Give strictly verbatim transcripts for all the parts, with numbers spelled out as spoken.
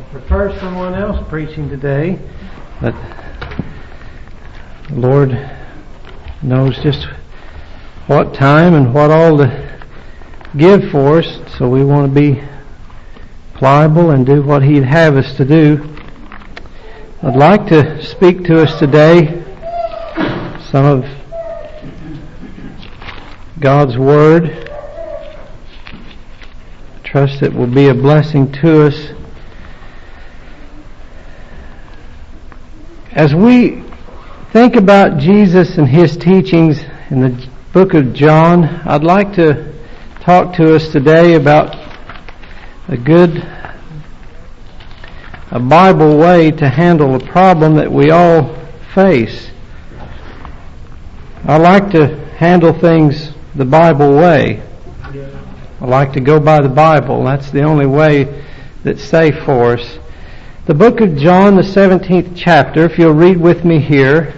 I prefer someone else preaching today, but the Lord knows just what time and what all to give for us, so we want to be pliable and do what He'd have us to do. I'd like to speak to us today some of God's Word. I trust it will be a blessing to us. As we think about Jesus and His teachings in the book of John, I'd like to talk to us today about a good, a Bible way to handle a problem that we all face. I like to handle things the Bible way. I like to go by the Bible. That's the only way that's safe for us. The book of John, the seventeenth chapter, if you'll read with me here.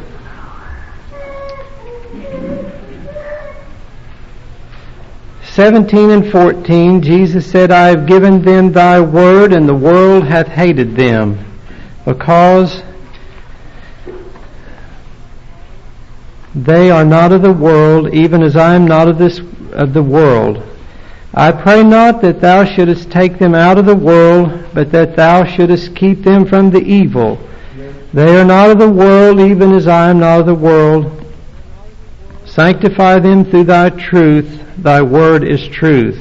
seventeen and fourteen, Jesus said, I have given them thy word, and the world hath hated them, because they are not of the world, even as I am not of this of the world. I pray not that thou shouldest take them out of the world, but that thou shouldest keep them from the evil. They are not of the world, even as I am not of the world. Sanctify them through thy truth. Thy word is truth.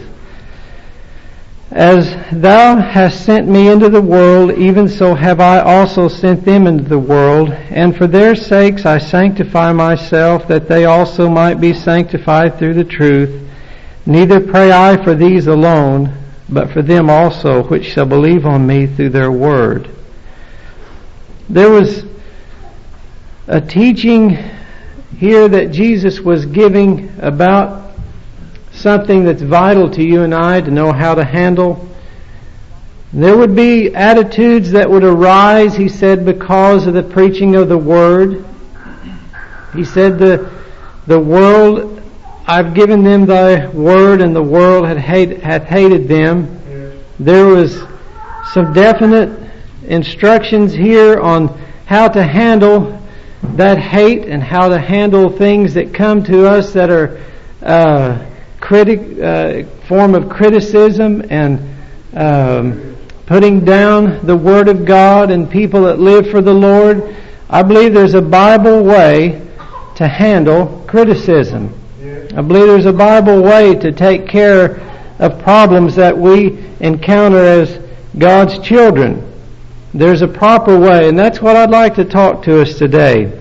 As thou hast sent me into the world, even so have I also sent them into the world. And for their sakes I sanctify myself, that they also might be sanctified through the truth. Neither pray I for these alone, but for them also which shall believe on me through their word. There was a teaching here that Jesus was giving about something that's vital to you and I to know how to handle. There would be attitudes that would arise, he said, because of the preaching of the word. He said the the world, I've given them thy word, and the world hath, hate, hath hated them. There was some definite instructions here on how to handle that hate and how to handle things that come to us that are uh, critic uh, form of criticism and um, putting down the Word of God and people that live for the Lord. I believe there's a Bible way to handle criticism. I believe there's a Bible way to take care of problems that we encounter as God's children. There's a proper way, and that's what I'd like to talk to us today.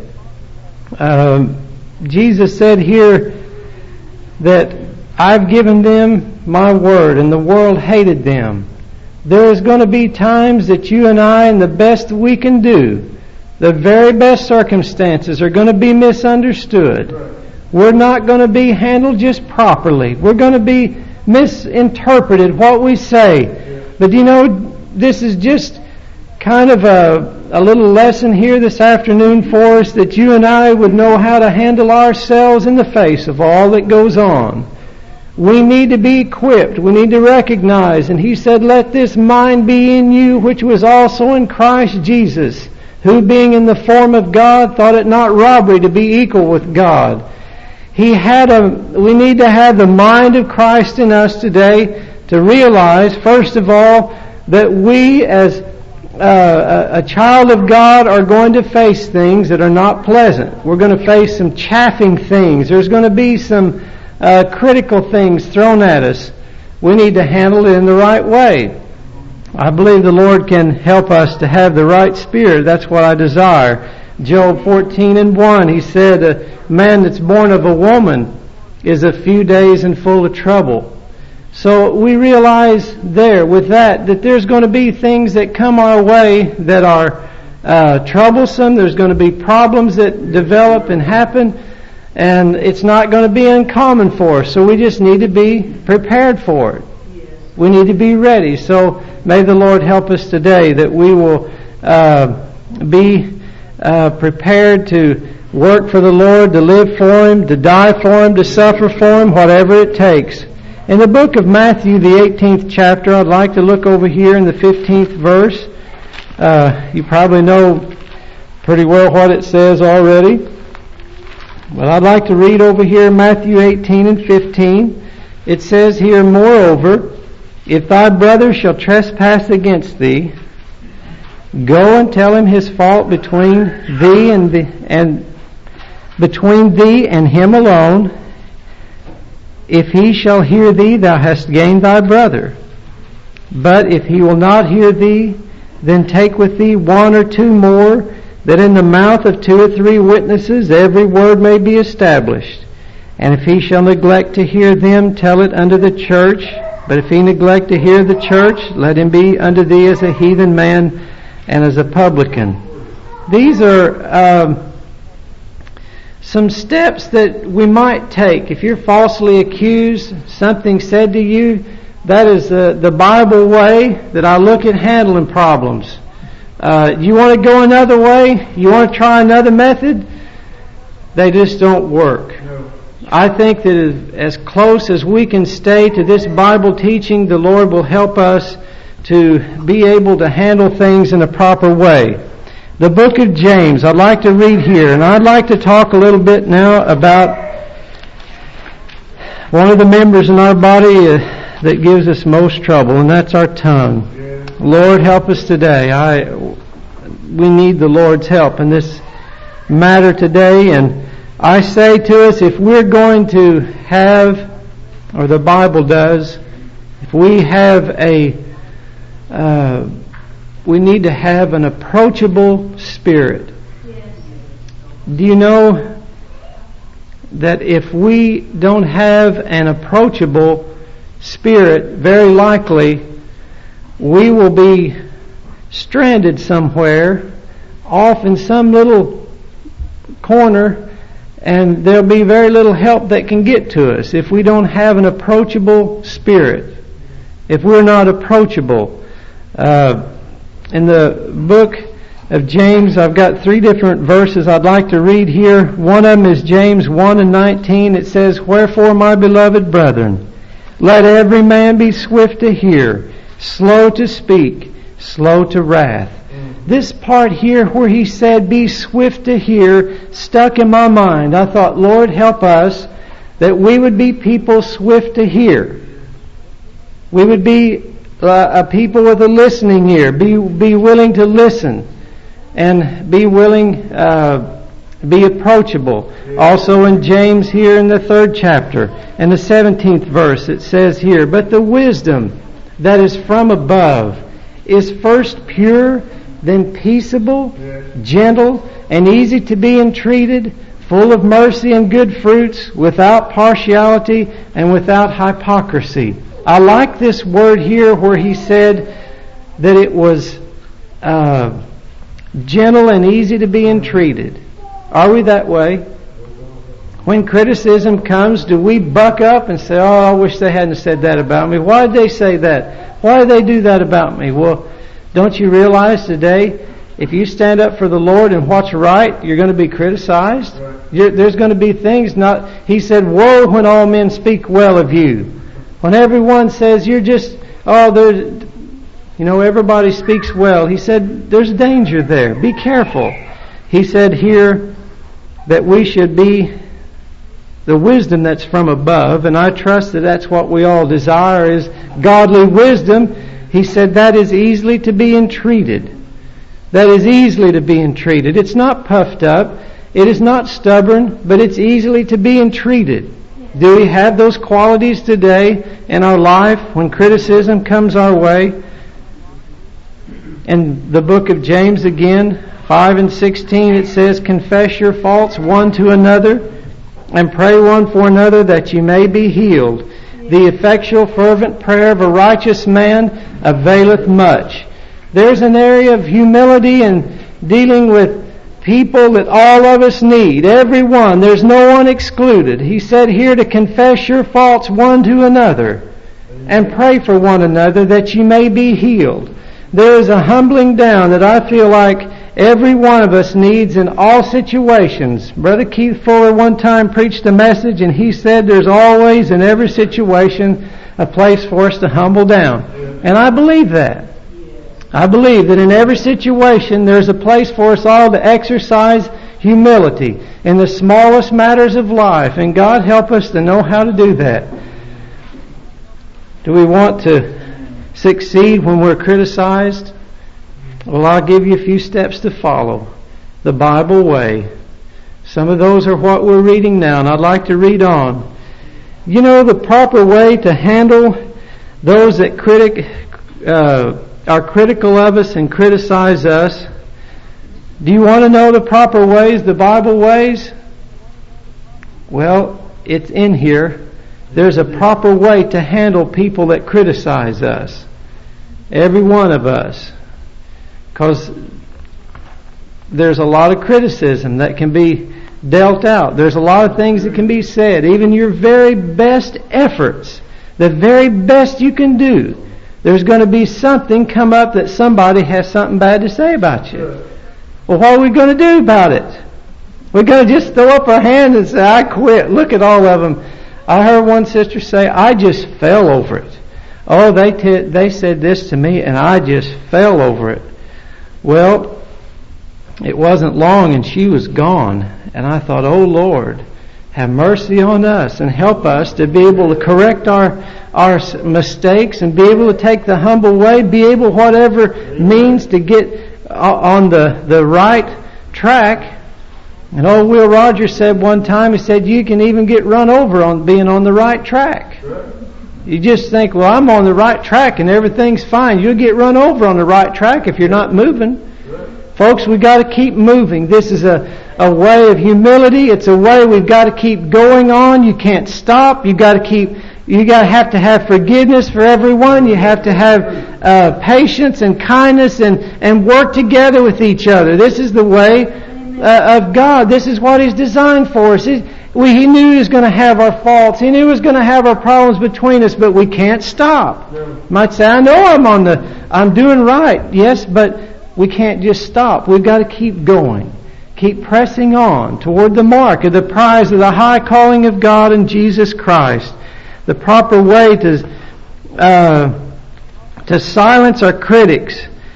Um, Jesus said here that I've given them my word, and the world hated them. There is going to be times that you and I, in the best we can do, the very best circumstances, are going to be misunderstood. We're not going to be handled just properly. We're going to be misinterpreted what we say. But you know, this is just kind of a, a little lesson here this afternoon for us, that you and I would know how to handle ourselves in the face of all that goes on. We need to be equipped. We need to recognize. And he said, let this mind be in you, which was also in Christ Jesus, who being in the form of God, thought it not robbery to be equal with God. He had a, we need to have the mind of Christ in us today to realize, first of all, that we as uh, a, a child of God are going to face things that are not pleasant. We're going to face some chaffing things. There's going to be some uh, critical things thrown at us. We need to handle it in the right way. I believe the Lord can help us to have the right spirit. That's what I desire. Job fourteen and one, he said, a man that's born of a woman is a few days and full of trouble. So we realize there with that, that there's going to be things that come our way that are uh, troublesome. There's going to be problems that develop and happen, and it's not going to be uncommon for us. So we just need to be prepared for it. We need to be ready. So may the Lord help us today that we will uh, be Uh, prepared to work for the Lord, to live for Him, to die for Him, to suffer for Him, whatever it takes. In the book of Matthew, the eighteenth chapter, I'd like to look over here in the fifteenth verse. Uh, you probably know pretty well what it says already. But I'd like to read over here Matthew eighteen and fifteen. It says here, "Moreover, if thy brother shall trespass against thee, go and tell him his fault between thee and the, and between thee and him alone. If he shall hear thee, thou hast gained thy brother. But if he will not hear thee, then take with thee one or two more, that in the mouth of two or three witnesses every word may be established. And if he shall neglect to hear them, tell it unto the church. But if he neglect to hear the church, let him be unto thee as a heathen man and as a publican." These are um, some steps that we might take. If you're falsely accused, something said to you, that is the, the Bible way that I look at handling problems. Uh, you want to go another way? You want to try another method? They just don't work. No. I think that as close as we can stay to this Bible teaching, the Lord will help us to be able to handle things in a proper way. The book of James, I'd like to read here, and I'd like to talk a little bit now about one of the members in our body uh, that gives us most trouble, and that's our tongue. Yeah. Lord, help us today. I we need the Lord's help in this matter today, and I say to us, if we're going to have, or the Bible does, if we have a uh, we need to have an approachable spirit. Yes. Do you know that if we don't have an approachable spirit, very likely we will be stranded somewhere, off in some little corner, and there'll be very little help that can get to us if we don't have an approachable spirit. If we're not approachable. Uh, in the book of James, I've got three different verses I'd like to read here. One of them is James one and nineteen. It says, "Wherefore, my beloved brethren, let every man be swift to hear, slow to speak, slow to wrath." This part here where he said, "Be swift to hear," stuck in my mind. I thought, Lord, help us that we would be people swift to hear. We would be uh, a people with a listening ear. Be be willing to listen and be willing, uh, be approachable. Also in James here in the third chapter and the seventeenth verse, it says here, "But the wisdom that is from above is first pure, then peaceable, gentle, and easy to be entreated, full of mercy and good fruits, without partiality and without hypocrisy." I like this word here where he said that it was uh, gentle and easy to be entreated. Are we that way? When criticism comes, do we buck up and say, "Oh, I wish they hadn't said that about me. Why did they say that? Why did they do that about me?" Well, don't you realize today, if you stand up for the Lord and what's right, you're going to be criticized? You're, there's going to be things not... He said, "Woe when all men speak well of you." When everyone says you're just, oh, there's, you know, everybody speaks well. He said, there's danger there. Be careful. He said here that we should be the wisdom that's from above, and I trust that that's what we all desire, is godly wisdom. He said that is easily to be entreated. That is easily to be entreated. It's not puffed up. It is not stubborn, but it's easily to be entreated. Do we have those qualities today in our life when criticism comes our way? In the book of James again, five and sixteen, it says, "Confess your faults one to another, and pray one for another that you may be healed. The effectual fervent prayer of a righteous man availeth much." There's an area of humility and dealing with people that all of us need. Everyone. There's no one excluded. He said here to confess your faults one to another and pray for one another that you may be healed. There is a humbling down that I feel like every one of us needs in all situations. Brother Keith Fuller one time preached a message, and he said there's always in every situation a place for us to humble down. And I believe that. I believe that in every situation there's a place for us all to exercise humility in the smallest matters of life, and God help us to know how to do that. Do we want to succeed when we're criticized? Well, I'll give you a few steps to follow. The Bible way. Some of those are what we're reading now, and I'd like to read on. You know the proper way to handle those that critic uh, are critical of us and criticize us. Do you want to know the proper ways, the Bible ways? Well, it's in here. There's a proper way to handle people that criticize us. Every one of us. Because there's a lot of criticism that can be dealt out. There's a lot of things that can be said. Even your very best efforts, the very best you can do, there's going to be something come up that somebody has something bad to say about you. Well, what are we going to do about it? We're going to just throw up our hands and say, I quit. Look at all of them. I heard one sister say, I just fell over it. Oh, they t- they said this to me and I just fell over it. Well, it wasn't long and she was gone. And I thought, oh Lord, have mercy on us and help us to be able to correct our our mistakes and be able to take the humble way, be able whatever means to get on the, the right track. And old Will Rogers said one time, he said, you can even get run over on being on the right track. You just think, well, I'm on the right track and everything's fine. You'll get run over on the right track if you're not moving. Folks, we've got to keep moving. This is a, a way of humility. It's a way we've got to keep going on. You can't stop. You've got to keep, you got to have to have forgiveness for everyone. You have to have uh, patience and kindness and, and work together with each other. This is the way uh, of God. This is what He's designed for us. He, we, he knew He was going to have our faults. He knew He was going to have our problems between us, but we can't stop. No. You might say, I know I'm on the, I'm doing right. Yes, but we can't just stop. We've got to keep going. Keep pressing on toward the mark of the prize of the high calling of God in Jesus Christ. The proper way to uh, to silence our critics.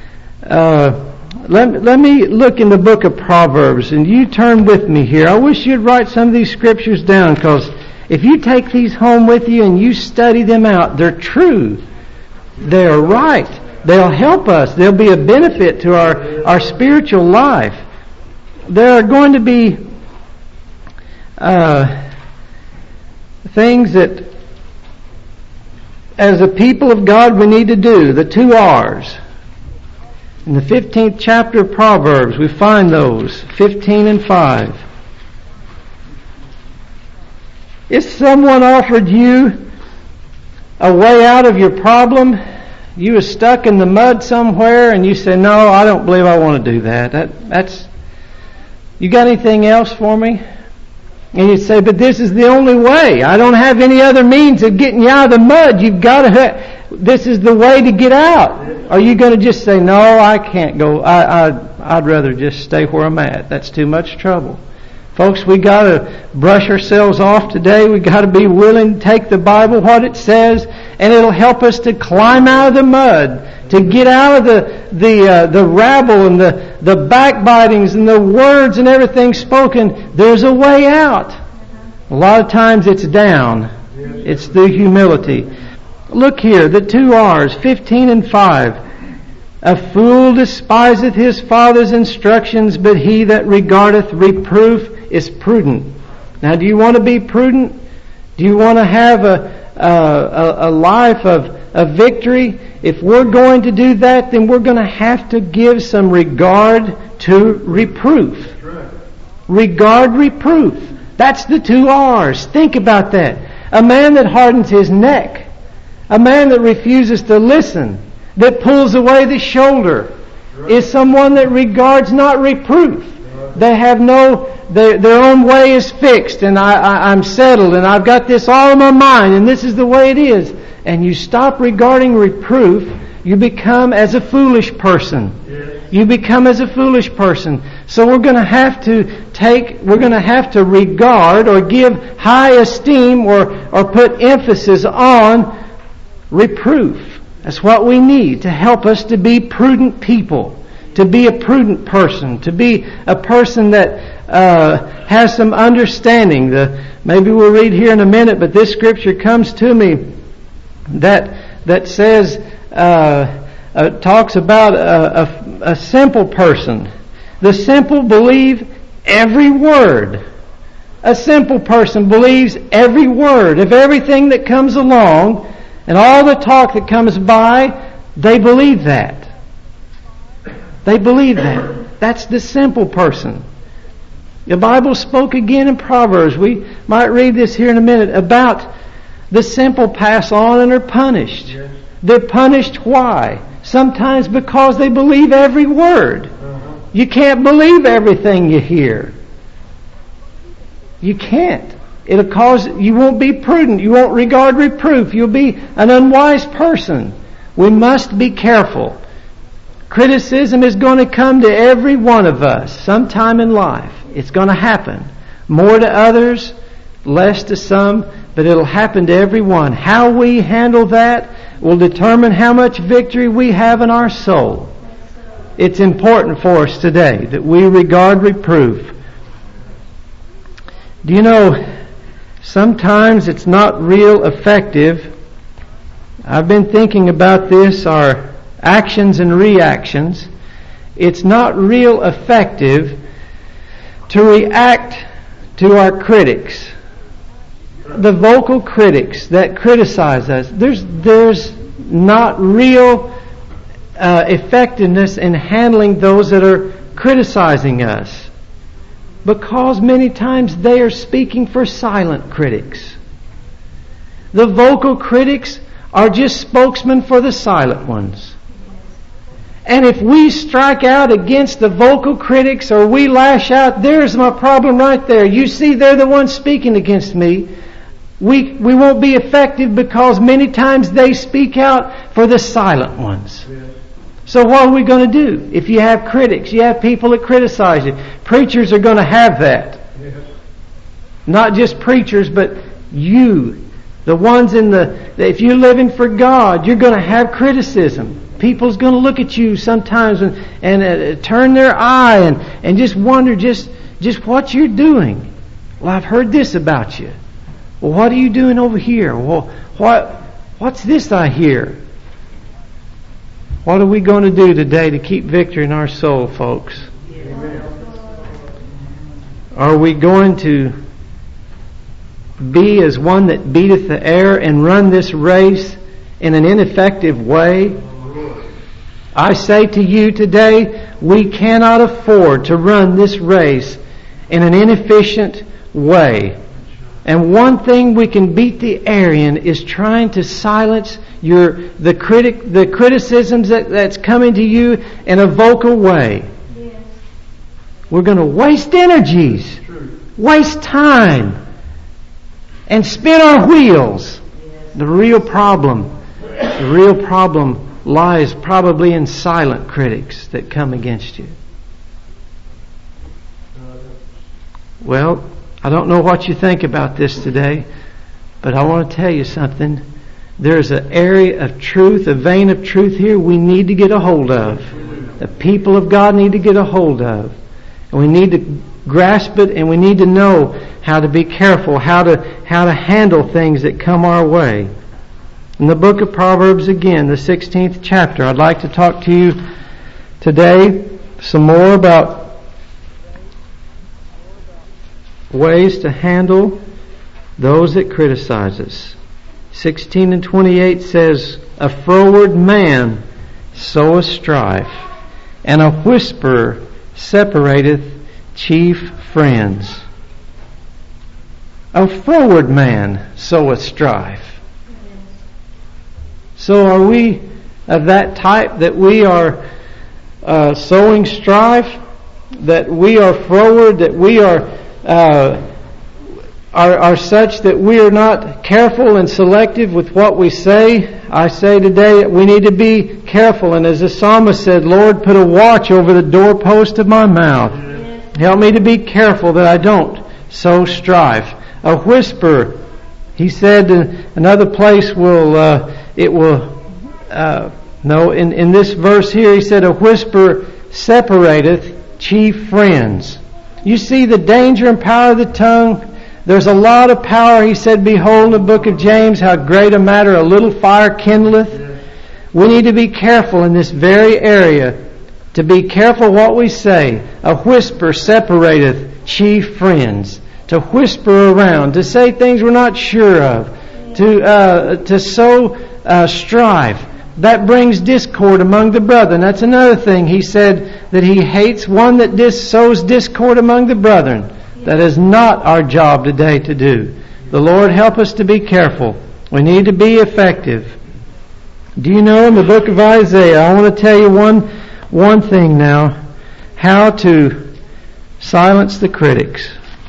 Uh, let, let me look in the book of Proverbs, and you turn with me here. I wish you'd write some of these scriptures down, because if you take these home with you and you study them out, they're true. They're right. They'll help us. They'll be a benefit to our, our spiritual life. There are going to be uh, things that, as a people of God, we need to do. The two R's. In the fifteenth chapter of Proverbs, we find those, fifteen and five. If someone offered you a way out of your problem, you were stuck in the mud somewhere and you say, no, I don't believe I want to do that. That that's you got anything else for me? And you say, but this is the only way. I don't have any other means of getting you out of the mud. You've got to have, this is the way to get out. Are you going to just say, no, I can't go. I, I, I'd rather just stay where I'm at. That's too much trouble. Folks, we got to brush ourselves off today. We got to be willing to take the Bible, what it says, and it'll help us to climb out of the mud, to get out of the the uh, the rabble and the the backbitings and the words and everything spoken. There's a way out. A lot of times it's down. It's through humility. Look here, the two R's, fifteen and five. A fool despiseth his father's instructions, but he that regardeth reproof is prudent. Now, do you want to be prudent? Do you want to have a a, a life of, of victory? If we're going to do that, then we're going to have to give some regard to reproof. Regard reproof. That's the two R's. Think about that. A man that hardens his neck. A man that refuses to listen. That pulls away the shoulder. Is someone that regards not reproof. They have no, their, their own way is fixed, and I, I, I'm settled, and I've got this all in my mind, and this is the way it is. And you stop regarding reproof, you become as a foolish person. Yes. You become as a foolish person. So we're going to have to take, we're going to have to regard or give high esteem or, or put emphasis on reproof. That's what we need to help us to be prudent people, to be a prudent person, to be a person that uh, has some understanding. The, maybe we'll read here in a minute, but this scripture comes to me that that says, uh, uh, talks about a, a, a simple person. The simple believe every word. A simple person believes every word of everything that comes along, and all the talk that comes by, they believe that. They believe that. That's the simple person. The Bible spoke again in Proverbs. We might read this here in a minute about the simple pass on and are punished. Yes. They're punished why? Sometimes because they believe every word. Uh-huh. You can't believe everything you hear. You can't. It'll cause, you won't be prudent. You won't regard reproof. You'll be an unwise person. We must be careful. Criticism is going to come to every one of us sometime in life. It's going to happen. More to others, less to some, but it'll happen to everyone. How we handle that will determine how much victory we have in our soul. It's important for us today that we regard reproof. Do you know, sometimes it's not real effective. I've been thinking about this, our actions and reactions. It's not real effective to react to our critics. The vocal critics that criticize us. There's, there's not real uh, effectiveness in handling those that are criticizing us. Because many times they are speaking for silent critics. The vocal critics are just spokesmen for the silent ones. And if we strike out against the vocal critics or we lash out, there's my problem right there. You see, they're the ones speaking against me. We, we won't be effective because many times they speak out for the silent ones. So what are we going to do? If you have critics, you have people that criticize you. Preachers are going to have that. Yes. Not just preachers, but you. The ones in the, if you're living for God, you're going to have criticism. People's going to look at you sometimes and, and uh, turn their eye and, and just wonder just, just what you're doing. Well, I've heard this about you. Well, what are you doing over here? Well, what, what's this I hear? What are we going to do today to keep victory in our soul, folks? Amen. Are we going to be as one that beateth the air and run this race in an ineffective way? I say to you today, we cannot afford to run this race in an inefficient way. And one thing we can beat the air in is trying to silence your the critic the criticisms that, that's coming to you in a vocal way. Yes. We're going to waste energies, waste time, and spin our wheels. Yes. The real problem, the real problem lies probably in silent critics that come against you. Well, I don't know what you think about this today, but I want to tell you something. There's an area of truth, a vein of truth here we need to get a hold of. The people of God need to get a hold of. And we need to grasp it, and we need to know how to be careful, how to how to handle things that come our way. In the book of Proverbs again, the sixteenth chapter, I'd like to talk to you today some more about ways to handle those that criticize us. sixteen and twenty-eight says, a froward man soweth strife, and a whisperer separateth chief friends. A froward man soweth strife. So are we of that type that we are uh, sowing strife, that we are froward, that we are Uh, are, are such that we are not careful and selective with what we say? I say today that we need to be careful. And as the psalmist said, Lord, put a watch over the doorpost of my mouth. Yes. Help me to be careful that I don't sow strife. A whisper, he said in another place, will uh, it will uh, no, in, in this verse here, he said, a whisper separateth chief friends. You see the danger and power of the tongue? There's a lot of power. He said, behold, in the book of James, how great a matter a little fire kindleth. We need to be careful in this very area, to be careful what we say. A whisper separateth chief friends. To whisper around, to say things we're not sure of, to uh, to sow uh, strife. That brings discord among the brethren. That's another thing. He said that he hates one that dis- sows discord among the brethren. That is not our job today to do. The Lord help us to be careful. We need to be effective. Do you know in the book of Isaiah, I want to tell you one one thing now, how to silence the critics.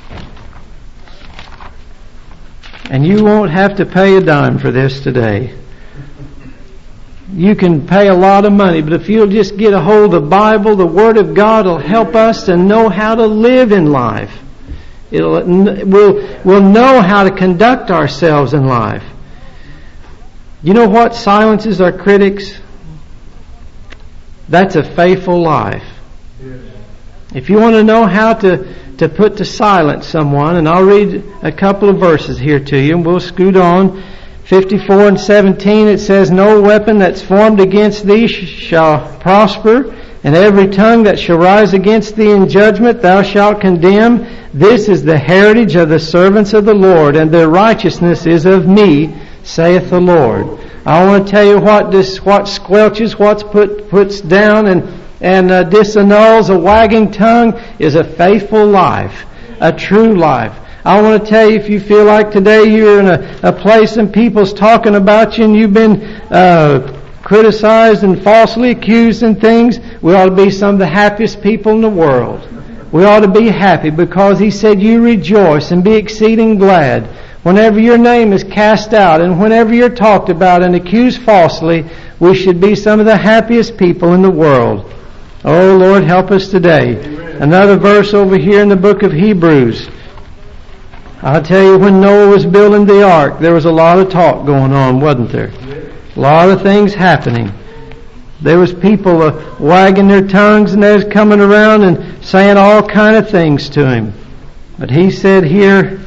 And you won't have to pay a dime for this today. You can pay a lot of money, but if you'll just get a hold of the Bible, the Word of God will help us to know how to live in life. It'll, we'll, we'll know how to conduct ourselves in life. You know what silences our critics? That's a faithful life. If you want to know how to, to put to silence someone, and I'll read a couple of verses here to you, and we'll scoot on. fifty-four and seventeen, it says, no weapon that's formed against thee shall prosper, and every tongue that shall rise against thee in judgment thou shalt condemn. This is the heritage of the servants of the Lord, and their righteousness is of me, saith the Lord. I want to tell you what this, what squelches, what's put puts down and and uh, disannuls a wagging tongue is a faithful life, a true life. I want to tell you, if you feel like today you're in a, a place and people's talking about you and you've been uh, criticized and falsely accused and things, we ought to be some of the happiest people in the world. We ought to be happy because He said, you rejoice and be exceeding glad whenever your name is cast out and whenever you're talked about and accused falsely. We should be some of the happiest people in the world. Oh, Lord, help us today. Amen. Another verse over here in the book of Hebrews. I'll tell you, when Noah was building the ark, there was a lot of talk going on, wasn't there? A lot of things happening. There was people uh, wagging their tongues, and they was coming around and saying all kind of things to him. But he said here,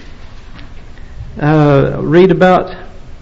uh, read about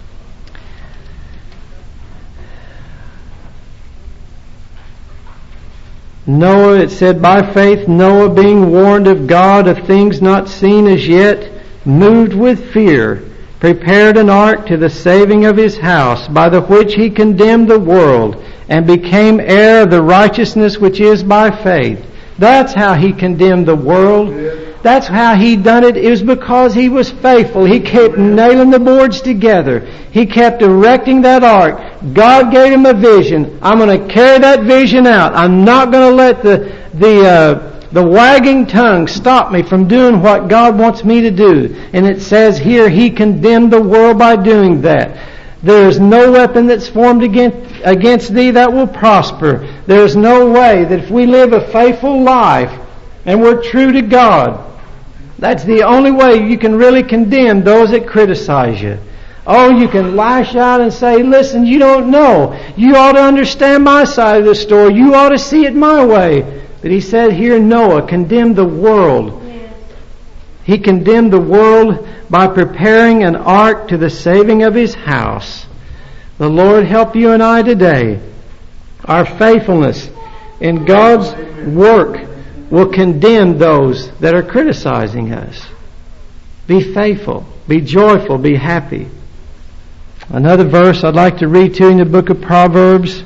Noah. It said, by faith Noah, being warned of God of things not seen as yet, moved with fear, prepared an ark to the saving of his house, by the which he condemned the world, and became heir of the righteousness which is by faith. That's how he condemned the world. That's how he done it. It was because he was faithful. He kept nailing the boards together. He kept erecting that ark. God gave him a vision. I'm going to carry that vision out. I'm not going to let the the uh, the wagging tongue stop me from doing what God wants me to do. And it says here, he condemned the world by doing that. There is no weapon that's formed against, against thee that will prosper. There is no way that if we live a faithful life and we're true to God, that's the only way you can really condemn those that criticize you. Oh, you can lash out and say, listen, you don't know. You ought to understand my side of the story. You ought to see it my way. But he said here, Noah condemned the world. He condemned the world by preparing an ark to the saving of his house. The Lord help you and I today. Our faithfulness in God's work will condemn those that are criticizing us. Be faithful, be joyful, be happy. Another verse I'd like to read to you in the book of Proverbs,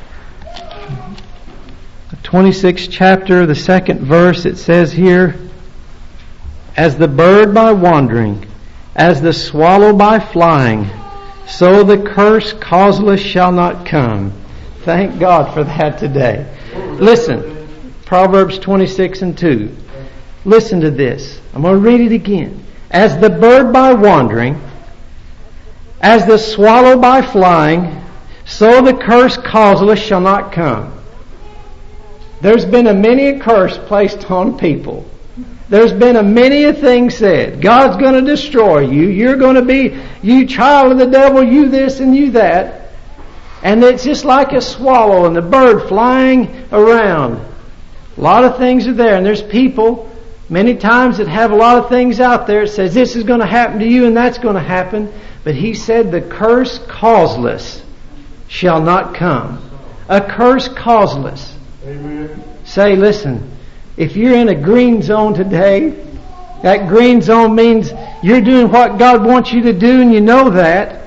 the twenty-sixth chapter, the second verse. It says here, as the bird by wandering, as the swallow by flying, so the curse causeless shall not come. Thank God for that today. Listen, Proverbs twenty-six and two. Listen to this. I'm going to read it again. As the bird by wandering, as the swallow by flying, so the curse causeless shall not come. There's been a many a curse placed on people. There's been a many a thing said. God's going to destroy you. You're going to be, you child of the devil, you this and you that. And it's just like a swallow and the bird flying around. A lot of things are there, and there's people many times that have a lot of things out there. It says this is going to happen to you and that's going to happen. But he said the curse causeless shall not come. A curse causeless. Amen. Say, listen, if you're in a green zone today, that green zone means you're doing what God wants you to do and you know that.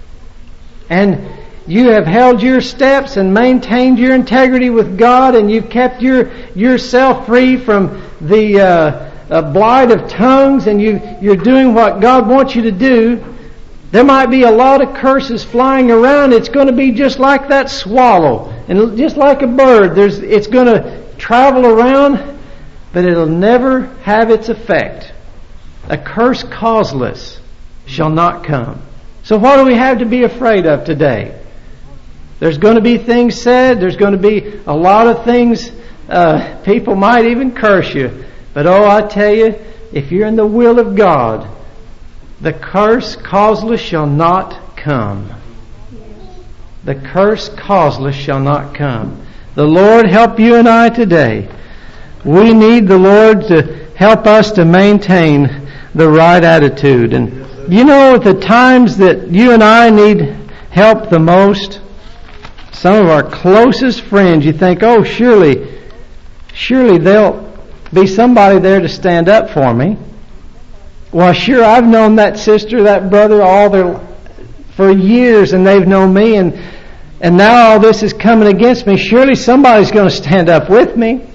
And you have held your steps and maintained your integrity with God, and you've kept your yourself free from the uh, uh, blight of tongues, and you, you're doing what God wants you to do. There might be a lot of curses flying around. It's going to be just like that swallow, and just like a bird. There's, it's going to travel around, but it'll never have its effect. A curse causeless shall not come. So what do we have to be afraid of today? There's going to be things said. There's going to be a lot of things. Uh, people might even curse you. But oh, I tell you, if you're in the will of God, the curse causeless shall not come. The curse causeless shall not come. The Lord help you and I today. We need the Lord to help us to maintain the right attitude. And you know, at the times that you and I need help the most, some of our closest friends, you think, oh, surely, surely there'll be somebody there to stand up for me. Well, sure, I've known that sister, that brother, all their for years, and they've known me, and and now all this is coming against me. Surely somebody's going to stand up with me.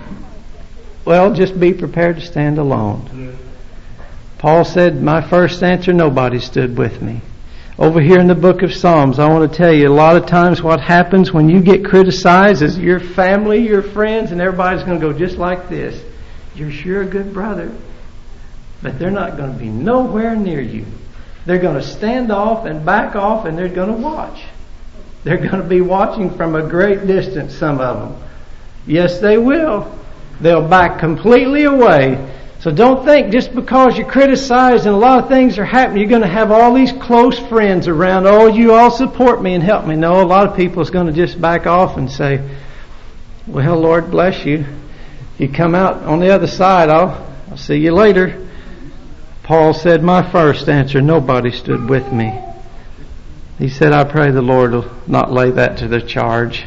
Well, just be prepared to stand alone. Paul said, my first answer, nobody stood with me. Over here in the book of Psalms, I want to tell you, a lot of times what happens when you get criticized is your family, your friends, and everybody's going to go just like this. You're sure a good brother, but they're not going to be nowhere near you. They're going to stand off and back off, and they're going to watch. They're going to be watching from a great distance, some of them. Yes, they will. They'll back completely away. So don't think just because you're criticized and a lot of things are happening, you're going to have all these close friends around. Oh, you all support me and help me. No, a lot of people is going to just back off and say, well, Lord bless you. You come out on the other side, I'll, I'll see you later. Paul said, my first answer, nobody stood with me. He said, I pray the Lord will not lay that to their charge.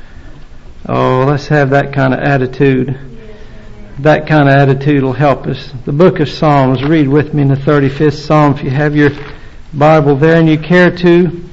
Oh, let's have that kind of attitude. That kind of attitude will help us. The book of Psalms, read with me in the thirty-fifth Psalm if you have your Bible there and you care to.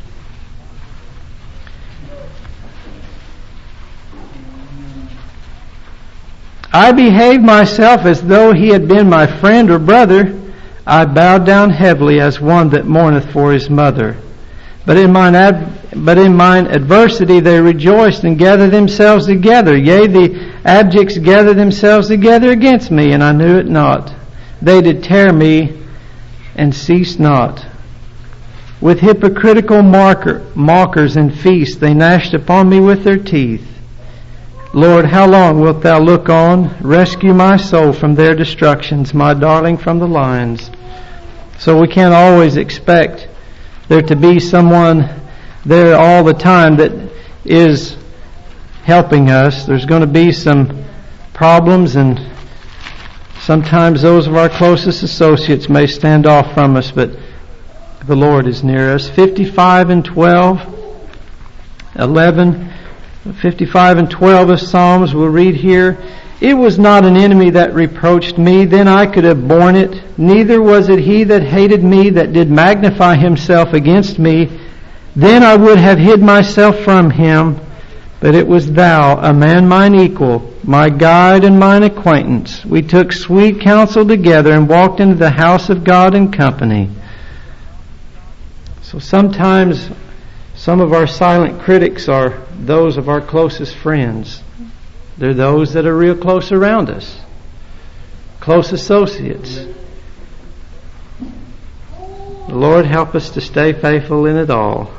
I behaved myself as though he had been my friend or brother. I bowed down heavily as one that mourneth for his mother. But in mine ad- but in mine adversity they rejoiced and gathered themselves together. Yea, the abjects gathered themselves together against me, and I knew it not. They did tear me and ceased not. With hypocritical marker, mockers and feasts they gnashed upon me with their teeth. Lord, how long wilt thou look on? Rescue my soul from their destructions, my darling from the lions. So we can't always expect there to be someone there all the time that is helping us. There's going to be some problems, and sometimes those of our closest associates may stand off from us, but the Lord is near us. fifty-five and twelve, eleven, fifty-five and twelve of Psalms, we'll read here. It was not an enemy that reproached me, then I could have borne it. Neither was it he that hated me that did magnify himself against me. Then I would have hid myself from him. But it was thou, a man mine equal, my guide and mine acquaintance. We took sweet counsel together and walked into the house of God in company. So sometimes some of our silent critics are those of our closest friends. They're those that are real close around us. Close associates. The Lord help us to stay faithful in it all.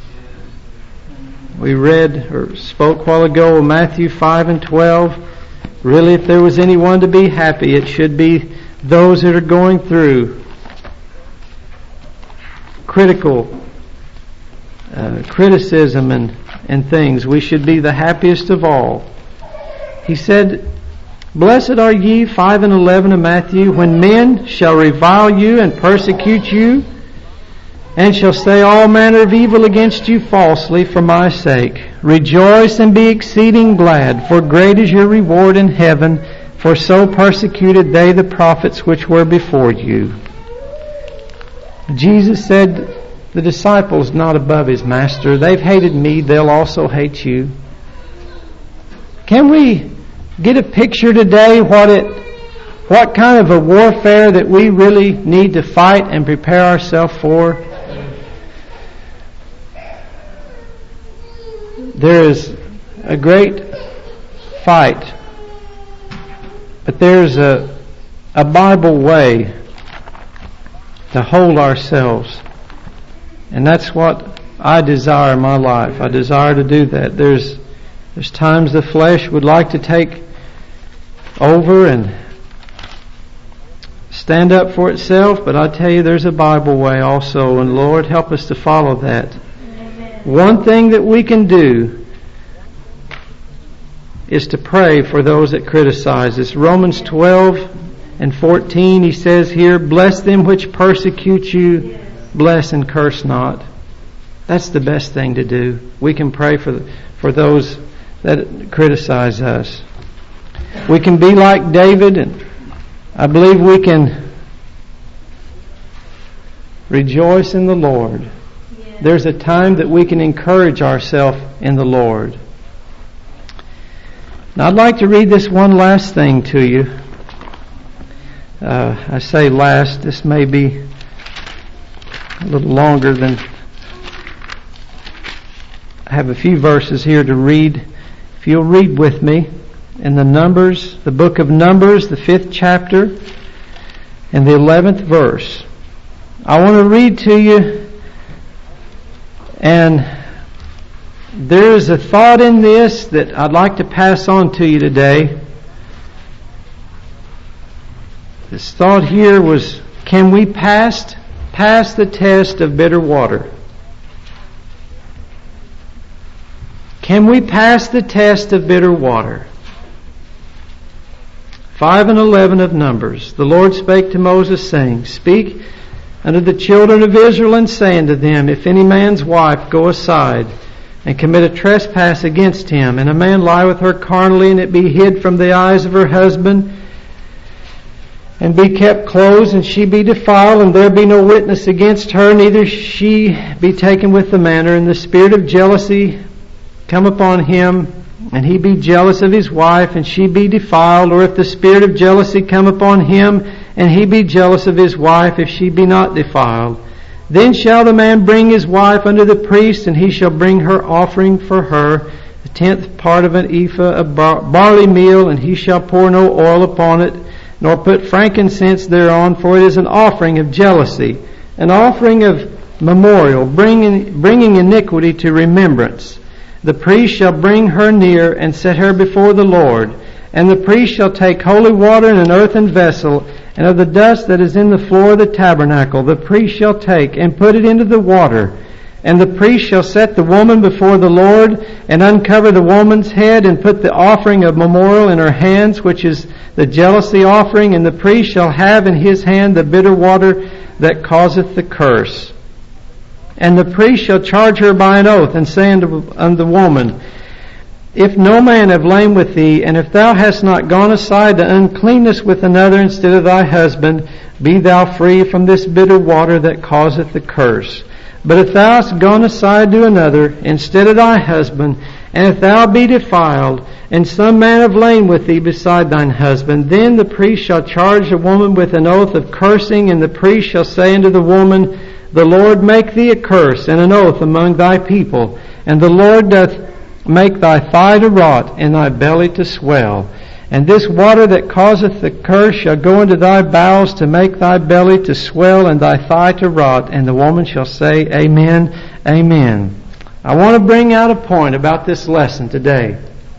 We read or spoke a while ago of Matthew five and twelve. Really, if there was anyone to be happy, it should be those that are going through critical uh, criticism and, and things. We should be the happiest of all. He said, "Blessed are ye," five and eleven of Matthew, "when men shall revile you and persecute you, and shall say all manner of evil against you falsely for my sake. Rejoice and be exceeding glad, for great is your reward in heaven, for so persecuted they the prophets which were before you." Jesus said, the disciples not above his master. They've hated me, they'll also hate you. Can we get a picture today what it, what kind of a warfare that we really need to fight and prepare ourselves for? There is a great fight, but there's a, a Bible way to hold ourselves. And that's what I desire in my life. I desire to do that. There's there's times the flesh would like to take over and stand up for itself, but I tell you there's a Bible way also, and Lord, help us to follow that. One thing that we can do is to pray for those that criticize us. Romans twelve and fourteen, he says here, "Bless them which persecute you, bless and curse not." That's the best thing to do. We can pray for for those that criticize us. We can be like David, and I believe we can rejoice in the Lord. There's a time that we can encourage ourselves in the Lord. Now I'd like to read this one last thing to you. Uh, I say last, this may be a little longer than... I have a few verses here to read. If you'll read with me in the Numbers, the book of Numbers, the fifth chapter, and the eleventh verse. I want to read to you. And there is a thought in this that I'd like to pass on to you today. This thought here was, can we pass, pass the test of bitter water? Can we pass the test of bitter water? five and eleven of Numbers. "The Lord spake to Moses, saying, Speak unto the children of Israel, and say unto them, If any man's wife go aside, and commit a trespass against him, and a man lie with her carnally, and it be hid from the eyes of her husband, and be kept closed, and she be defiled, and there be no witness against her, neither she be taken with the manner, and the spirit of jealousy come upon him, and he be jealous of his wife, and she be defiled, or if the spirit of jealousy come upon him, and he be jealous of his wife, if she be not defiled, then shall the man bring his wife unto the priest, and he shall bring her offering for her, the tenth part of an ephah of bar- barley meal, and he shall pour no oil upon it, nor put frankincense thereon, for it is an offering of jealousy, an offering of memorial, bringing, bringing iniquity to remembrance. The priest shall bring her near, and set her before the Lord. And the priest shall take holy water in an earthen vessel, and of the dust that is in the floor of the tabernacle the priest shall take, and put it into the water. And the priest shall set the woman before the Lord, and uncover the woman's head, and put the offering of memorial in her hands, which is the jealousy offering. And the priest shall have in his hand the bitter water that causeth the curse. And the priest shall charge her by an oath, and say unto, unto the woman, If no man have lain with thee, and if thou hast not gone aside to uncleanness with another instead of thy husband, be thou free from this bitter water that causeth the curse. But if thou hast gone aside to another instead of thy husband, and if thou be defiled, and some man have lain with thee beside thine husband, then the priest shall charge the woman with an oath of cursing, and the priest shall say unto the woman, The Lord make thee a curse and an oath among thy people, and the Lord doth make thy thigh to rot, and thy belly to swell. And this water that causeth the curse shall go into thy bowels to make thy belly to swell, and thy thigh to rot. And the woman shall say, Amen, Amen. I want to bring out a point about this lesson today.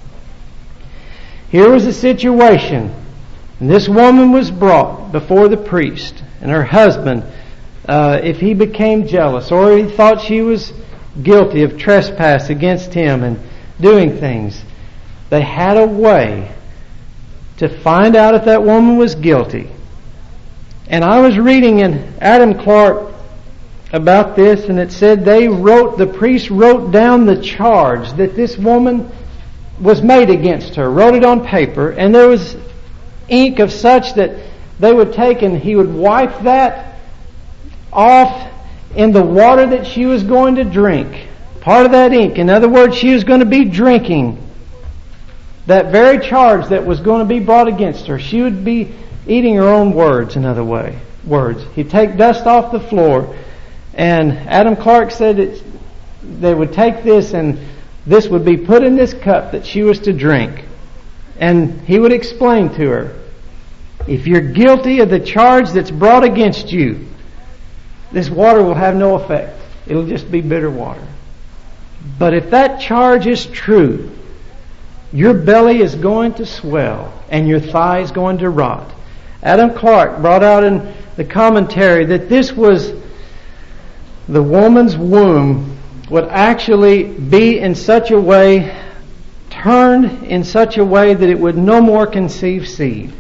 Here was a situation, and this woman was brought before the priest, and her husband, Uh, if he became jealous, or he thought she was guilty of trespass against him and doing things. They had a way to find out if that woman was guilty. And I was reading in Adam Clark about this, and it said they wrote, the priest wrote down the charge that this woman was made against her, wrote it on paper, and there was ink of such that they would take and he would wipe that off in the water that she was going to drink. Part of that ink. In other words, she was going to be drinking that very charge that was going to be brought against her. She would be eating her own words, in other way, words. He'd take dust off the floor, and Adam Clark said that they would take this and this would be put in this cup that she was to drink. And he would explain to her, if you're guilty of the charge that's brought against you, this water will have no effect. It'll just be bitter water. But if that charge is true, your belly is going to swell and your thigh is going to rot. Adam Clark brought out in the commentary that this was the woman's womb would actually be in such a way, turned in such a way that it would no more conceive seed.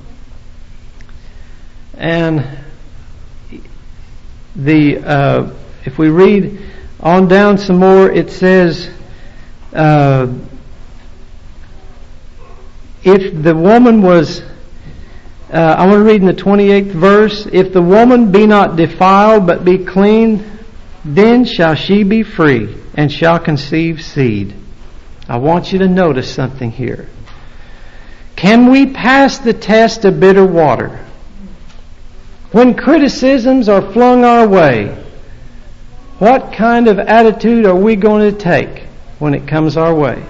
And the uh, if we read on down some more, it says, uh, if the woman was, uh, I want to read in the twenty-eighth verse, if the woman be not defiled but be clean, then shall she be free and shall conceive seed. I want you to notice something here. Can we pass the test of bitter water? When criticisms are flung our way, what kind of attitude are we going to take when it comes our way?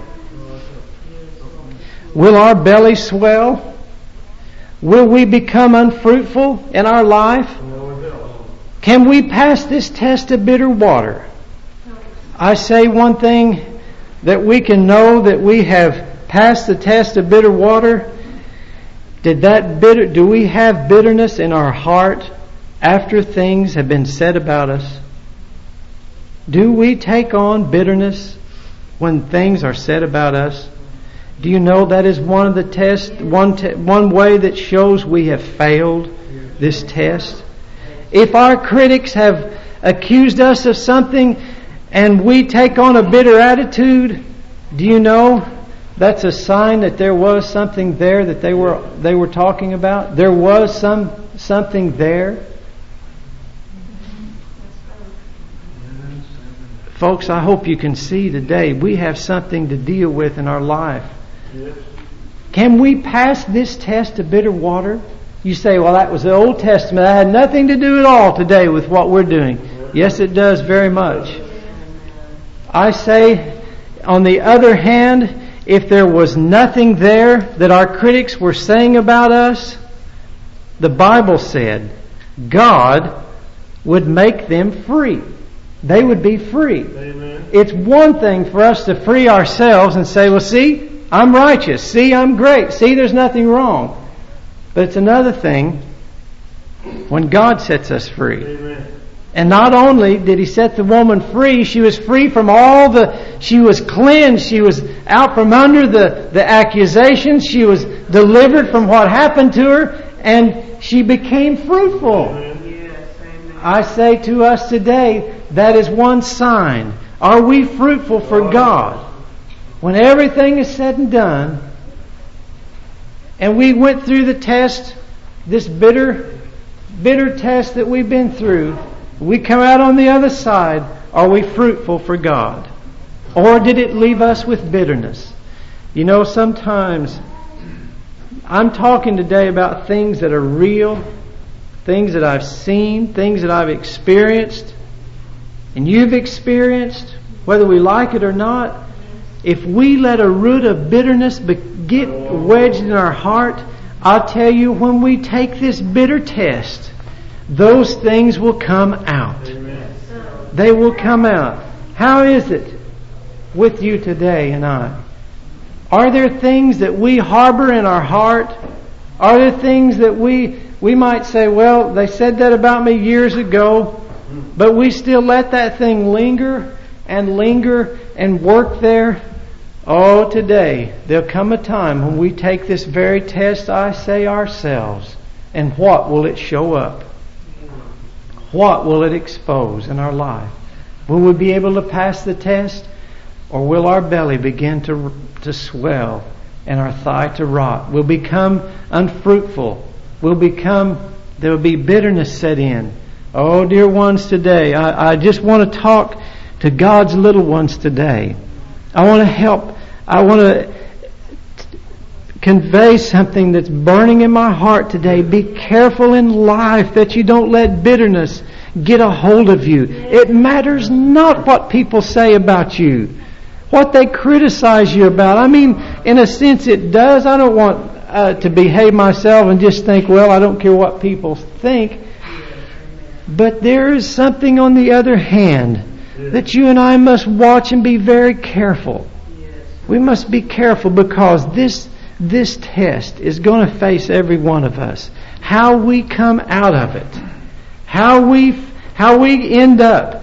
Will our belly swell? Will we become unfruitful in our life? Can we pass this test of bitter water? I say one thing that we can know that we have passed the test of bitter water. Did that bitter, do we have bitterness in our heart after things have been said about us? Do we take on bitterness when things are said about us? Do you know that is one of the tests, one te- one way that shows we have failed this test? If our critics have accused us of something and we take on a bitter attitude, do you know that's a sign that there was something there that they were they were talking about? There was some something there. Folks, I hope you can see today we have something to deal with in our life. Can we pass this test of bitter water? You say, well, that was the Old Testament. That had nothing to do at all today with what we're doing. Yes, it does very much. I say, on the other hand, if there was nothing there that our critics were saying about us, the Bible said God would make them free. They would be free. Amen. It's one thing for us to free ourselves and say, well, see, I'm righteous. See, I'm great. See, there's nothing wrong. But it's another thing when God sets us free. Amen. And not only did He set the woman free, she was free from all the, she was cleansed, she was out from under the, the accusations, she was delivered from what happened to her, and she became fruitful. Amen. I say to us today, that is one sign. Are we fruitful for God? When everything is said and done, and we went through the test, this bitter, bitter test that we've been through, we come out on the other side, are we fruitful for God? Or did it leave us with bitterness? You know, sometimes I'm talking today about things that are real, things that I've seen, things that I've experienced, and you've experienced, whether we like it or not. If we let a root of bitterness get wedged in our heart, I'll tell you, when we take this bitter test, those things will come out. Amen. They will come out. How is it with you today and I? Are there things that we harbor in our heart? Are there things that we we might say, well, they said that about me years ago, but we still let that thing linger and linger and work there, oh, today there'll come a time when we take this very test, I say, ourselves, and what will it show up? What will it expose in our life? Will we be able to pass the test, or will our belly begin to to swell and our thigh to rot? We'll become unfruitful. We'll become, there will be bitterness set in. Oh, dear ones, today, I, I just want to talk to God's little ones today. I want to help. I want to convey something that's burning in my heart today. Be careful in life that you don't let bitterness get a hold of you. It matters not what people say about you, what they criticize you about. I mean, in a sense it does. I don't want uh, to behave myself and just think, well, I don't care what people think. But there is something on the other hand that you and I must watch and be very careful. We must be careful, because this this test is going to face every one of us. How we come out of it, how we how we end up,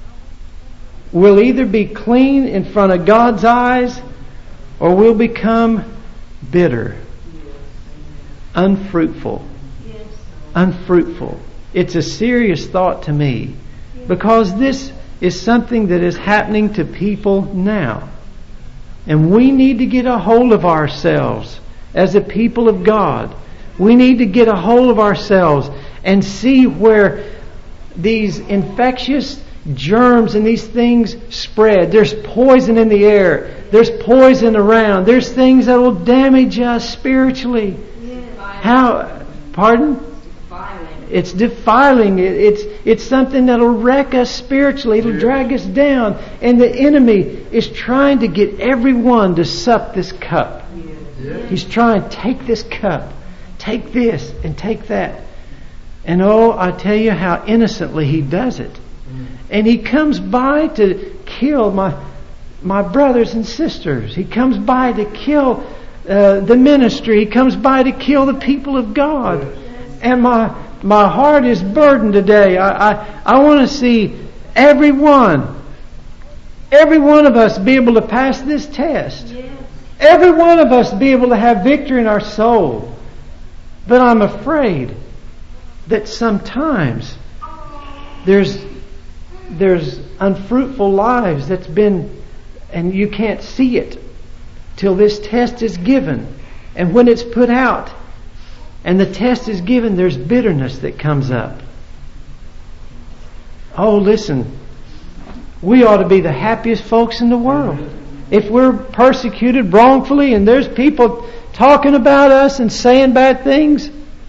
will either be clean in front of God's eyes, or we'll become bitter, unfruitful, unfruitful. It's a serious thought to me, because this is something that is happening to people now. And we need to get a hold of ourselves as a people of God. We need to get a hold of ourselves and see where these infectious germs and these things spread. There's poison in the air. There's poison around. There's things that will damage us spiritually. How? Pardon? It's defiling. It's it's something that'll wreck us spiritually. It'll drag us down. And the enemy is trying to get everyone to sup this cup. He's trying to take this cup, take this and take that. And oh, I tell you how innocently he does it. And he comes by to kill my my brothers and sisters. He comes by to kill uh, the ministry. He comes by to kill the people of God. And my My heart is burdened today. I, I, I want to see everyone, every one of us be able to pass this test. Yes. Every one of us be able to have victory in our soul. But I'm afraid that sometimes there's there's unfruitful lives that's been, and you can't see it till this test is given. And when it's put out, and the test is given, there's bitterness that comes up. Oh, listen. We ought to be the happiest folks in the world. If we're persecuted wrongfully and there's people talking about us and saying bad things,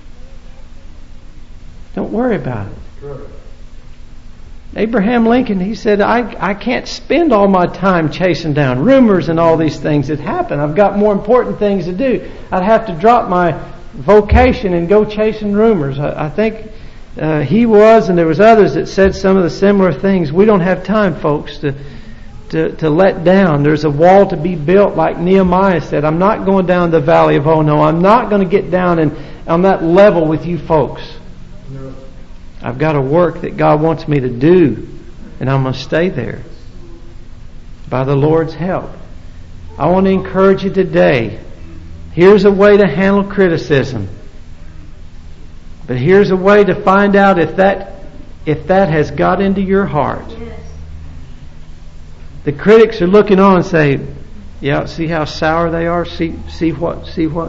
don't worry about it. Abraham Lincoln, he said, I, I can't spend all my time chasing down rumors and all these things that happen. I've got more important things to do. I'd have to drop my vocation and go chasing rumors. I, I think uh, he was, and there was others that said some of the similar things. We don't have time, folks, to, to to let down. There's a wall to be built, like Nehemiah said. I'm not going down the valley of Ono. I'm not going to get down and on that level with you folks. No. I've got a work that God wants me to do, and I'm going to stay there by the Lord's help. I want to encourage you today. Here's a way to handle criticism. But here's a way to find out if that if that has got into your heart. Yes. The critics are looking on and say, yeah, see how sour they are? See see what? See what?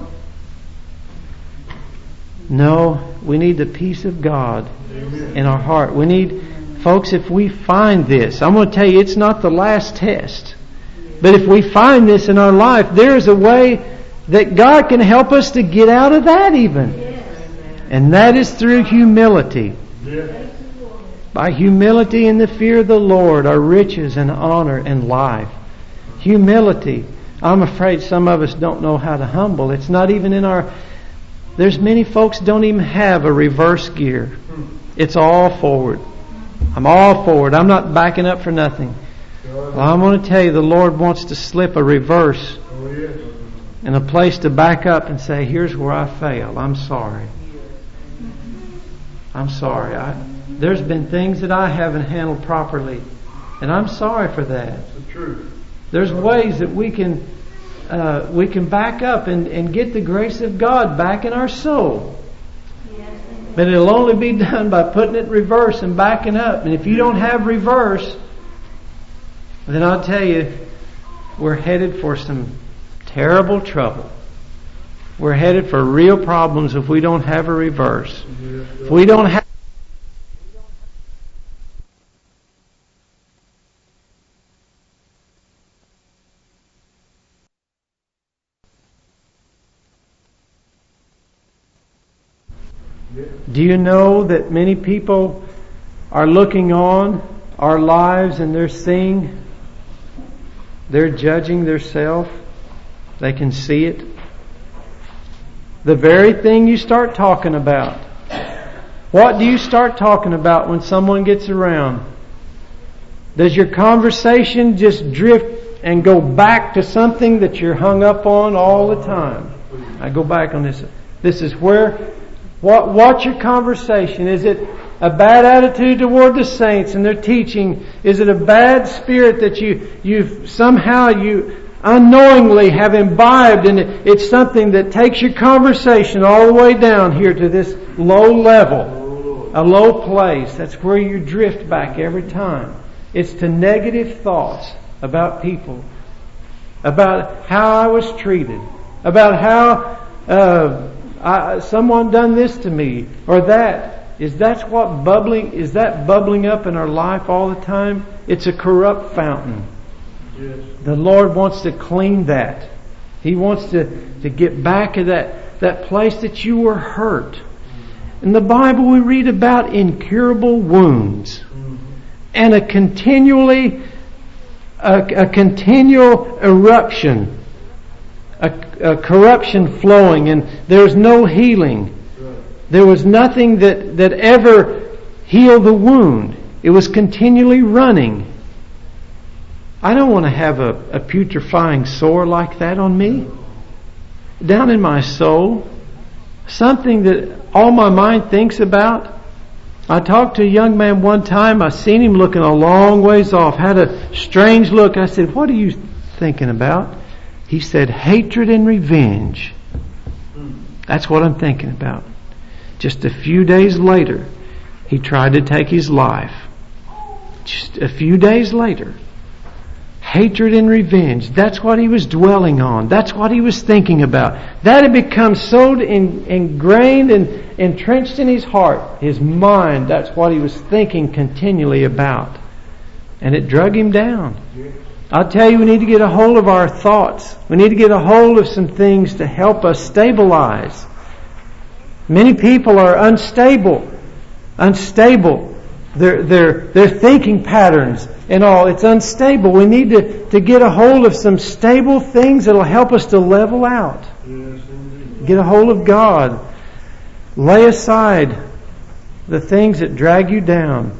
No, we need the peace of God Amen. In our heart. We need, folks, if we find this, I'm going to tell you, it's not the last test. But if we find this in our life, there is a way that God can help us to get out of that even. Yes. And that is through humility. Yes. By humility and the fear of the Lord are riches and honor and life. Humility. I'm afraid some of us don't know how to humble. It's not even in our... There's many folks don't even have a reverse gear. It's all forward. I'm all forward. I'm not backing up for nothing. Well, I'm going to tell you, the Lord wants to slip a reverse and a place to back up and say, here's where I failed. I'm sorry. I'm sorry. I, there's been things that I haven't handled properly. And I'm sorry for that. That's the truth. There's ways that we can uh, we can back up and, and get the grace of God back in our soul. But it'll only be done by putting it in reverse and backing up. And if you don't have reverse, then I'll tell you, we're headed for some terrible trouble. We're headed for real problems if we don't have a reverse. If we don't have Do you know that many people are looking on our lives and they're seeing, they're judging themselves? They can see it. The very thing you start talking about. What do you start talking about when someone gets around? Does your conversation just drift and go back to something that you're hung up on all the time? I go back on this. This is where What, what's your conversation? Is it a bad attitude toward the saints and their teaching? Is it a bad spirit that you, you've somehow you unknowingly have imbibed, and it, it's something that takes your conversation all the way down here to this low level, a low place? That's where you drift back every time. It's to negative thoughts about people, about how I was treated, about how uh, I, someone done this to me or that. Is that what bubbling? Is that bubbling up in our life all the time? It's a corrupt fountain. Yes. The Lord wants to clean that. He wants to, to get back to that, that place that you were hurt. In the Bible we read about incurable wounds and a continually a, a continual eruption. A, a corruption flowing, and there's no healing. There was nothing that, that ever healed the wound. It was continually running. I don't want to have a, a putrefying sore like that on me. Down in my soul. Something that all my mind thinks about. I talked to a young man one time. I seen him looking a long ways off. Had a strange look. I said, "What are you thinking about?" He said, "Hatred and revenge." That's what I'm thinking about. Just a few days later, he tried to take his life. Just a few days later. Hatred and revenge. That's what he was dwelling on. That's what he was thinking about. That had become so in, ingrained and entrenched in his heart, his mind. That's what he was thinking continually about. And it drug him down. I'll tell you, we need to get a hold of our thoughts. We need to get a hold of some things to help us stabilize. Many people are unstable. Unstable. Their, their, their thinking patterns and all, it's unstable. We need to, to get a hold of some stable things that will help us to level out. Get a hold of God. Lay aside the things that drag you down.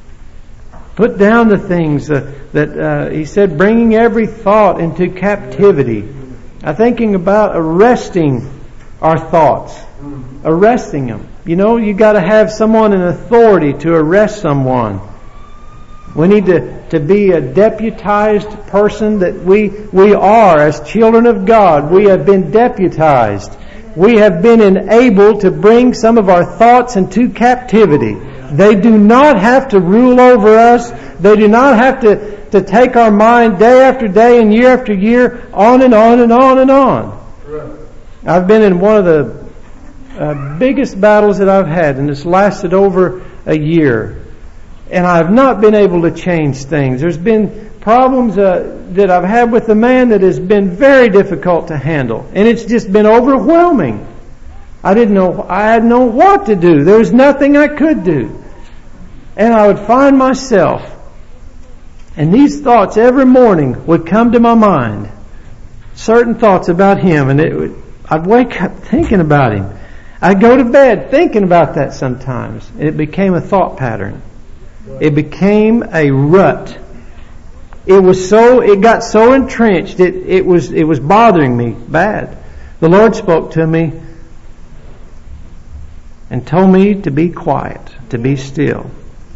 Put down the things that, that uh, he said, bringing every thought into captivity. I'm thinking about arresting our thoughts. Arresting them. You know, you got to have someone in authority to arrest someone. We need to, to be a deputized person that we, we are as children of God. We have been deputized. We have been enabled to bring some of our thoughts into captivity. They do not have to rule over us. They do not have to, to take our mind day after day and year after year, on and on and on and on. Right. I've been in one of the uh, biggest battles that I've had, and it's lasted over a year. And I've not been able to change things. There's been problems uh, that I've had with the man that has been very difficult to handle. And it's just been overwhelming. I didn't know, I didn't know what to do. There was nothing I could do. And I would find myself, and these thoughts every morning would come to my mind. Certain thoughts about him, and it would, I'd wake up thinking about him. I'd go to bed thinking about that sometimes. It became a thought pattern. It became a rut. It was so, it got so entrenched, it, it was, it was bothering me bad. The Lord spoke to me and told me to be quiet, to be still.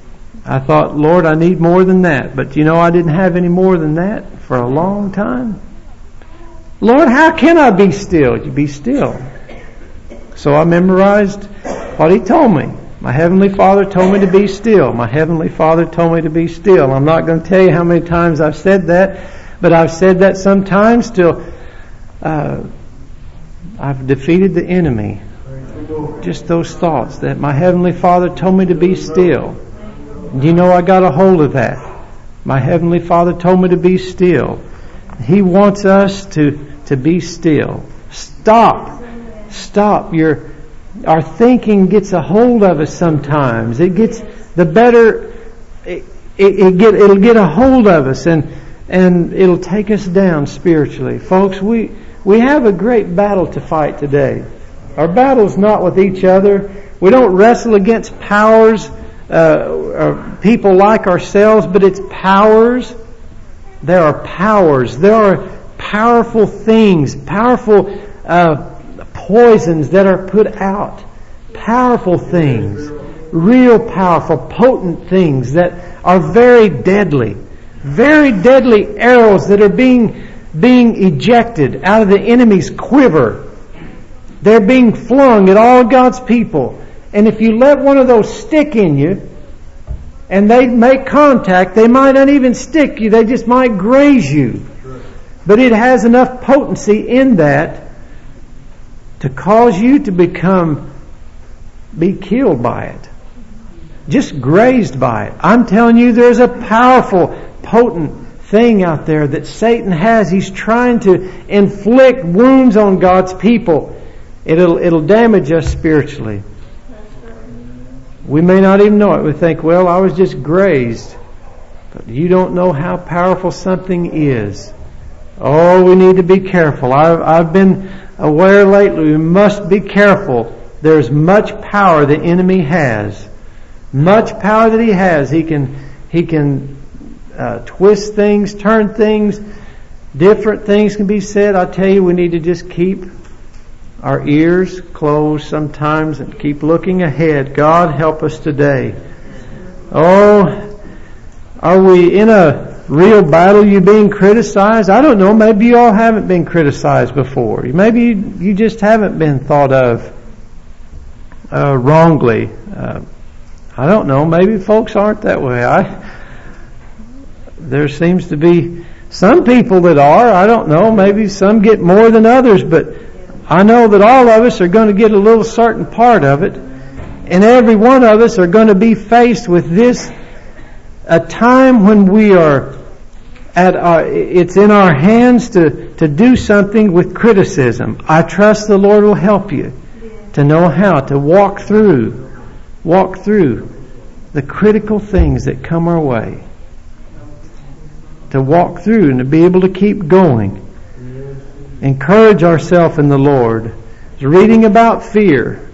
I thought, Lord, I need more than that. But you know, I didn't have any more than that for a long time. Lord, how can I be still? You be still. So I memorized what He told me. My Heavenly Father told me to be still. My Heavenly Father told me to be still. I'm not going to tell you how many times I've said that, but I've said that sometimes till uh, I've defeated the enemy. Just those thoughts that my Heavenly Father told me to be still. You know, I got a hold of that. My Heavenly Father told me to be still. He wants us to, to be still. Stop. Stop. Your, our thinking gets a hold of us sometimes. It gets the better, it, it, it get, it'll get a hold of us and, and it'll take us down spiritually. Folks, we, we have a great battle to fight today. Our battle's not with each other. We don't wrestle against powers, uh, or people like ourselves, but it's powers. There are powers. There are powerful things, powerful uh, poisons that are put out. Powerful things. Real powerful, potent things that are very deadly. Very deadly arrows that are being, being ejected out of the enemy's quiver. They're being flung at all God's people. And if you let one of those stick in you, and they make contact, they might not even stick you, they just might graze you. But it has enough potency in that to cause you to become, be killed by it. Just grazed by it. I'm telling you, there's a powerful, potent thing out there that Satan has. He's trying to inflict wounds on God's people. It'll, it'll damage us spiritually. We may not even know it. We think, well, I was just grazed. But you don't know how powerful something is. Oh, we need to be careful. I've, I've been aware lately, we must be careful. There's much power the enemy has. Much power that he has. He can, he can uh, twist things, turn things. Different things can be said. I tell you, we need to just keep our ears closed sometimes and keep looking ahead. God help us today. Oh, are we in a real battle? You being criticized? I don't know. Maybe you all haven't been criticized before. Maybe you, you just haven't been thought of uh, wrongly. Uh, I don't know. Maybe folks aren't that way. I there seems to be some people that are. I don't know. Maybe some get more than others, but I know that all of us are going to get a little certain part of it. And every one of us are going to be faced with this, a time when we are at our, it's in our hands to, to do something with criticism. I trust the Lord will help you to know how to walk through, walk through the critical things that come our way. To walk through and to be able to keep going. Encourage ourselves in the Lord. I was reading about fear.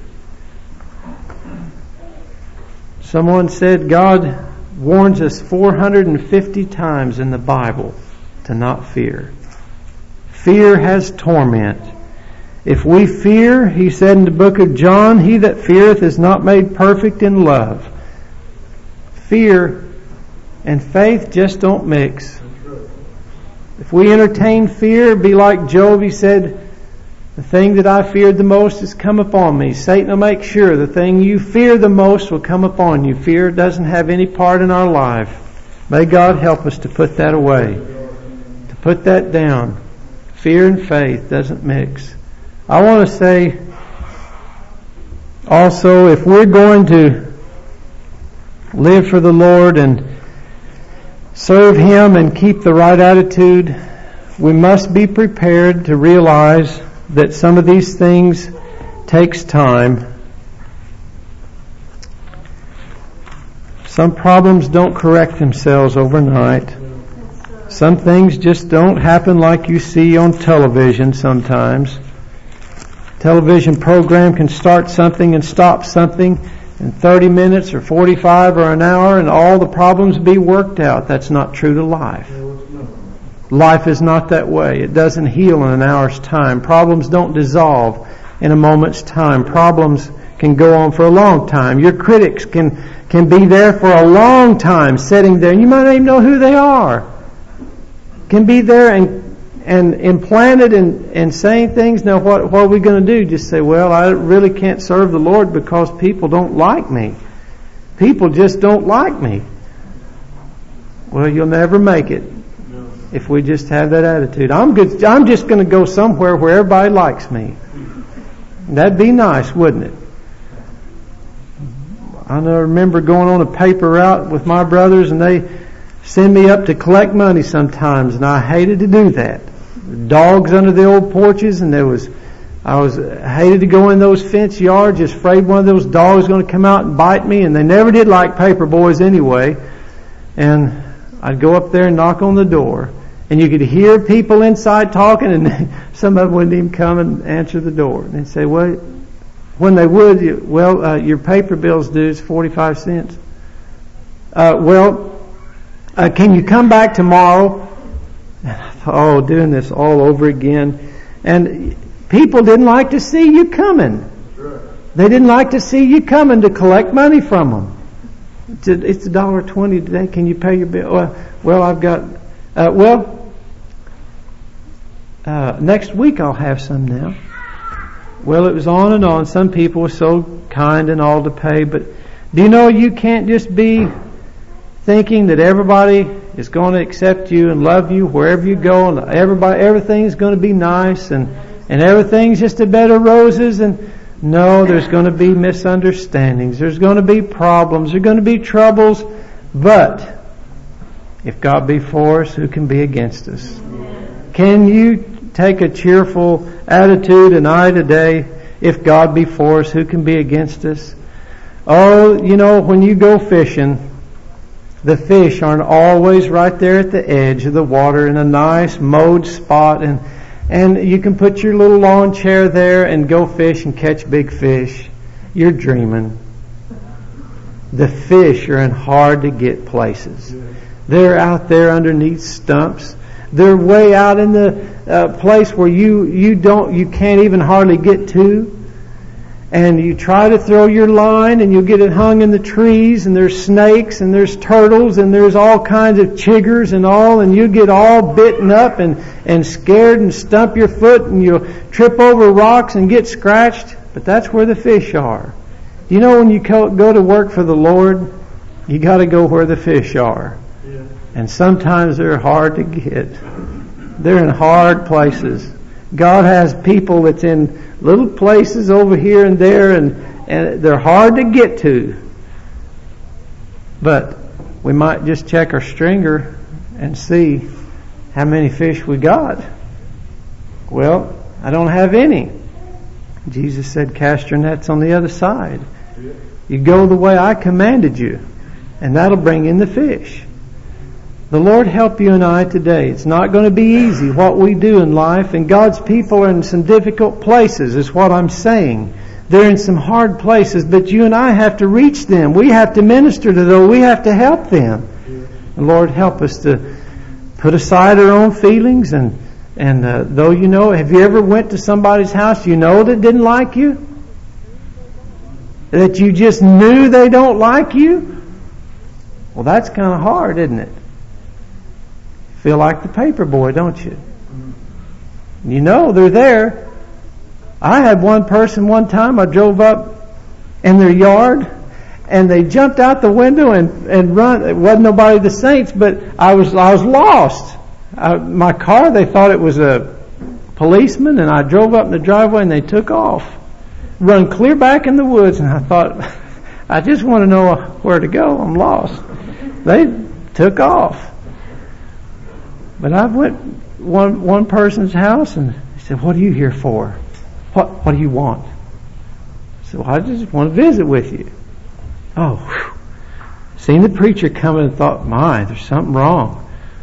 Someone said God warns us four hundred fifty times in the Bible to not fear. Fear has torment. If we fear, he said in the book of John, he that feareth is not made perfect in love. Fear and faith just don't mix. If we entertain fear, be like Job. He said, the thing that I feared the most has come upon me. Satan will make sure the thing you fear the most will come upon you. Fear doesn't have any part in our life. May God help us to put that away. To put that down. Fear and faith doesn't mix. I want to say also, if we're going to live for the Lord and serve Him and keep the right attitude, we must be prepared to realize that some of these things takes time. Some problems don't correct themselves overnight. Some things just don't happen like you see on television sometimes. Television program can start something and stop something in thirty minutes or forty-five or an hour and all the problems be worked out. That's not true to life. Life is not that way. It doesn't heal in an hour's time. Problems don't dissolve in a moment's time. Problems can go on for a long time. Your critics can, can be there for a long time sitting there, and you might not even know who they are. Can be there and, and implanted and, and saying things. Now what, what are we going to do? Just say, well, I really can't serve the Lord because people don't like me. People just don't like me. Well, you'll never make it if we just have that attitude. I'm good. I'm just going to go somewhere where everybody likes me. That'd be nice, wouldn't it? I remember going on a paper route with my brothers, and they send me up to collect money sometimes, and I hated to do that. Dogs under the old porches, and there was, I was I hated to go in those fence yards, just afraid one of those dogs was going to come out and bite me, and they never did like paper boys anyway. And I'd go up there and knock on the door, and you could hear people inside talking, and some of them wouldn't even come and answer the door. And they'd say, well, when they would, you, well, uh, your paper bill's due is forty-five cents. Uh, well, uh, can you come back tomorrow? And I thought, oh, doing this all over again. And people didn't like to see you coming. They didn't like to see you coming to collect money from them. It's a dollar twenty today. Can you pay your bill? Well, well I've got. Uh, well, uh, next week I'll have some now. Well, it was on and on. Some people were so kind and all to pay, but do you know you can't just be thinking that everybody is going to accept you and love you wherever you go, and everybody, everything's going to be nice, and and everything's just a bed of roses. And no, there's going to be misunderstandings. There's going to be problems. There's going to be troubles. But if God be for us, who can be against us? Can you take a cheerful attitude and I today, if God be for us, who can be against us? Oh, you know, when you go fishing, the fish aren't always right there at the edge of the water in a nice mowed spot, and And you can put your little lawn chair there and go fish and catch big fish. You're dreaming. The fish are in hard to get places. They're out there underneath stumps. They're way out in the uh, place where you, you don't, you can't even hardly get to. And you try to throw your line and you'll get it hung in the trees, and there's snakes and there's turtles and there's all kinds of chiggers and all, and you get all bitten up and, and scared and stump your foot, and you'll trip over rocks and get scratched. But that's where the fish are. You know, when you go to work for the Lord, you got to go where the fish are. Yeah. And sometimes they're hard to get. They're in hard places. God has people that's in little places over here and there, and, and they're hard to get to. But we might just check our stringer and see how many fish we got. Well, I don't have any. Jesus said, cast your nets on the other side. You go the way I commanded you, and that'll bring in the fish. The Lord help you and I today. It's not going to be easy what we do in life, and God's people are in some difficult places, is what I'm saying. They're in some hard places, but you and I have to reach them. We have to minister to them. We have to help them. The Lord help us to put aside our own feelings, and and uh, though you know, have you ever went to somebody's house you know that didn't like you? That you just knew they don't like you? Well, that's kind of hard, isn't it? Feel like the paper boy, don't you? You know they're there. I had one person one time, I drove up in their yard, and they jumped out the window and, and run. It wasn't nobody of the saints, but I was I was lost. I, my car, they thought it was a policeman, and I drove up in the driveway and they took off. Run clear back in the woods, and I thought, I just want to know where to go. I'm lost. They took off. But I went one one person's house, and he said, "What are you here for? What What do you want?" I said, "Well, I just want to visit with you." Oh, whew. Seen the preacher coming and thought, "My, there's something wrong."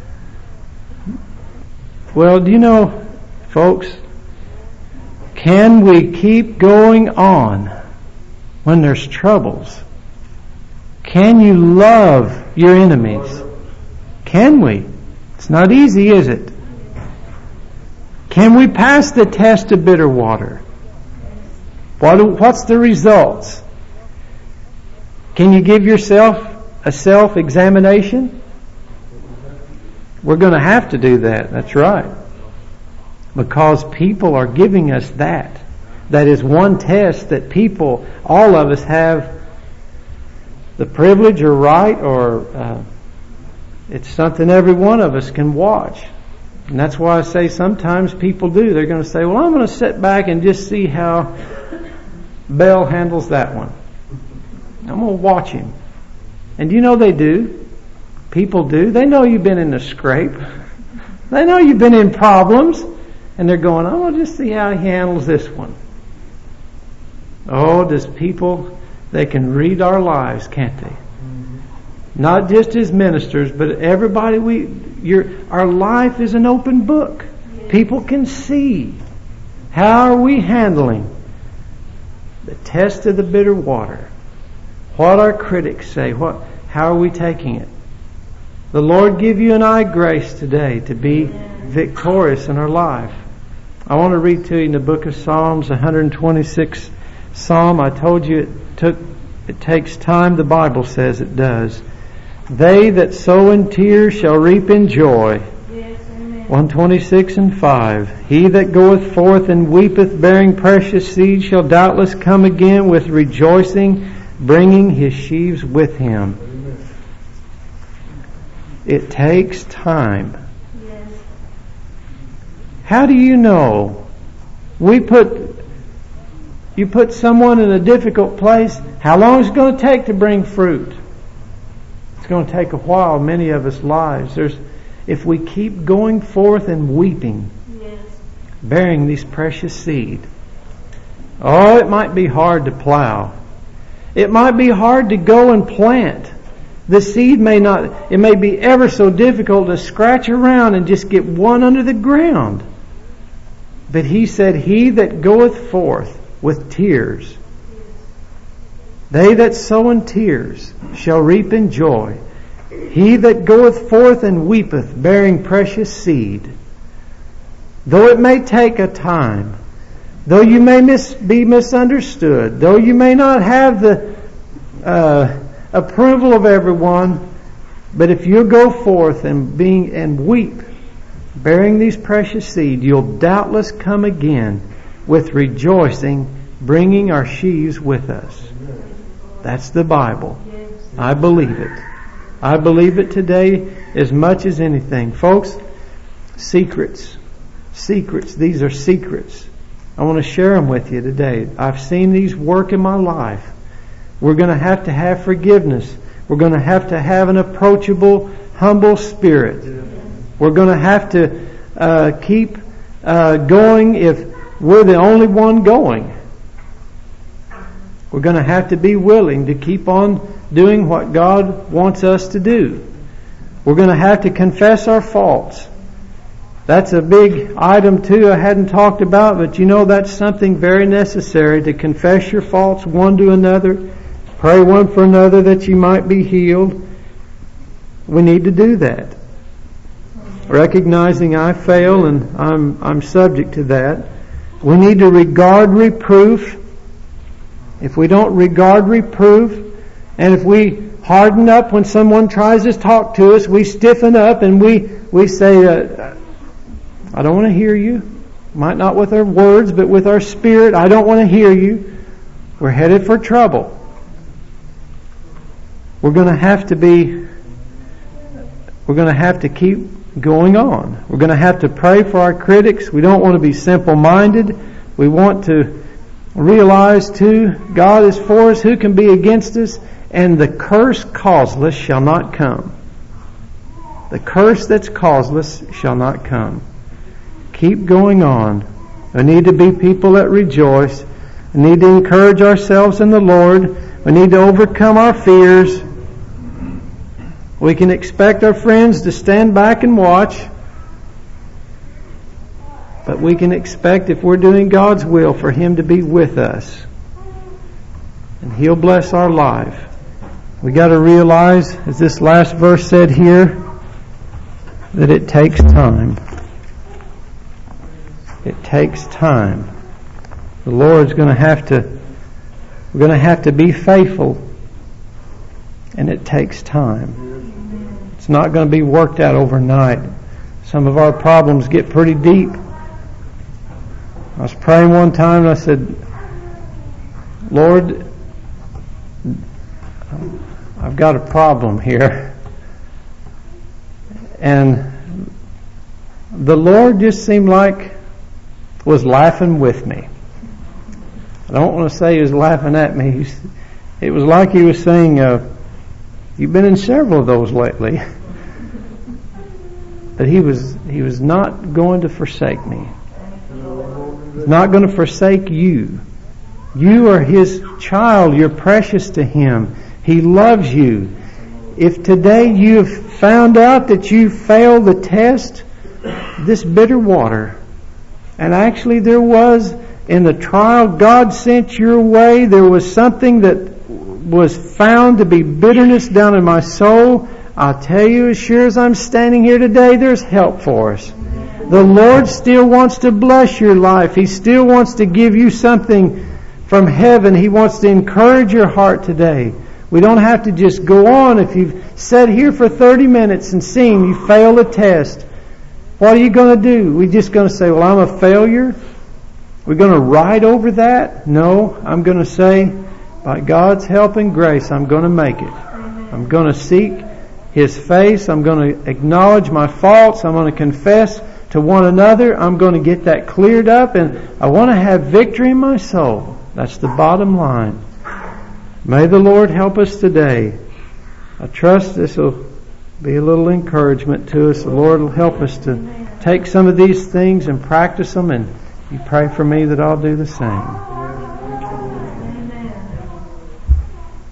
Well, do you know, folks? Can we keep going on when there's troubles? Can you love your enemies? Can we? It's not easy, is it? Can we pass the test of bitter water? What do, what's the results? Can you give yourself a self-examination? We're going to have to do that. That's right. Because people are giving us that. That is one test that people, all of us have the privilege or right, or uh, it's something every one of us can watch. And that's why I say sometimes people do. They're going to say, well, I'm going to sit back and just see how Bell handles that one. I'm going to watch him. And you know they do. People do. They know you've been in a scrape. They know you've been in problems. And they're going, I'm going to just see how he handles this one. Oh, does people, they can read our lives, can't they? Mm-hmm. Not just as ministers, but everybody, we, your, our life is an open book. Yes. People can see. How are we handling the test of the bitter water? What our critics say, what, how are we taking it? The Lord give you and I grace today to be victorious in our life. I want to read to you in the book of Psalms, one hundred twenty-sixth Psalm. I told you it took, it takes time. The Bible says it does. They that sow in tears shall reap in joy. Yes, amen. one twenty-six and five. He that goeth forth and weepeth, bearing precious seed, shall doubtless come again with rejoicing, bringing his sheaves with him. Amen. It takes time. Yes. How do you know? We put, you put someone in a difficult place, how long is it going to take to bring fruit? It's going to take a while, many of us lives. There's, if we keep going forth and weeping, yes, bearing these precious seed, oh, it might be hard to plow. It might be hard to go and plant. The seed may not, it may be ever so difficult to scratch around and just get one under the ground. But he said, he that goeth forth with tears, they that sow in tears shall reap in joy. He that goeth forth and weepeth, bearing precious seed. Though it may take a time, though you may mis- be misunderstood, though you may not have the uh, approval of everyone, but if you go forth and being and weep, bearing these precious seed, you'll doubtless come again with rejoicing, bringing our sheaves with us. That's the Bible. I believe it. I believe it today as much as anything. Folks, secrets. Secrets. These are secrets. I want to share them with you today. I've seen these work in my life. We're going to have to have forgiveness. We're going to have to have an approachable, humble spirit. We're going to have to uh, keep uh, going if we're the only one going. We're going to have to be willing to keep on doing what God wants us to do. We're going to have to confess our faults. That's a big item too I hadn't talked about, but you know that's something very necessary, to confess your faults one to another, pray one for another that you might be healed. We need to do that. Recognizing I fail and I'm I'm subject to that. We need to regard reproof. If we don't regard reproof, and if we harden up when someone tries to talk to us, we stiffen up and we, we say, uh, I don't want to hear you. Might not with our words, but with our spirit, I don't want to hear you. We're headed for trouble. We're going to have to be, we're going to have to keep going on. We're going to have to pray for our critics. We don't want to be simple-minded. We want to realize too, God is for us, who can be against us? And the curse causeless shall not come. The curse that's causeless shall not come. Keep going on. We need to be people that rejoice. We need to encourage ourselves in the Lord. We need to overcome our fears. We can expect our friends to stand back and watch. But we can expect, if we're doing God's will, for Him to be with us. And He'll bless our life. We got to realize, as this last verse said here, that it takes time. It takes time. The Lord's going to have to, we're going to have to be faithful, and it takes time. It's not going to be worked out overnight. Some of our problems get pretty deep. I was praying one time and I said, Lord, I've got a problem here. And the Lord just seemed like was laughing with me. I don't want to say He was laughing at me. It was like He was saying, uh, you've been in several of those lately. But He was He was not going to forsake me. He's not going to forsake you. You are His child. You're precious to Him. He loves you. If today you have found out that you failed the test, this bitter water, and actually there was in the trial God sent your way, there was something that was found to be bitterness down in my soul, I'll tell you, as sure as I'm standing here today, there's help for us. The Lord still wants to bless your life. He still wants to give you something from heaven. He wants to encourage your heart today. We don't have to just go on. If you've sat here for thirty minutes and seen you fail a test, what are you going to do? We're just going to say, well, I'm a failure? We're going to ride over that? No, I'm going to say, by God's help and grace, I'm going to make it. I'm going to seek His face. I'm going to acknowledge my faults. I'm going to confess to one another. I'm going to get that cleared up, and I want to have victory in my soul. That's the bottom line. May the Lord help us today. I trust this will be a little encouragement to us. The Lord will help us to take some of these things and practice them, and you pray for me that I'll do the same.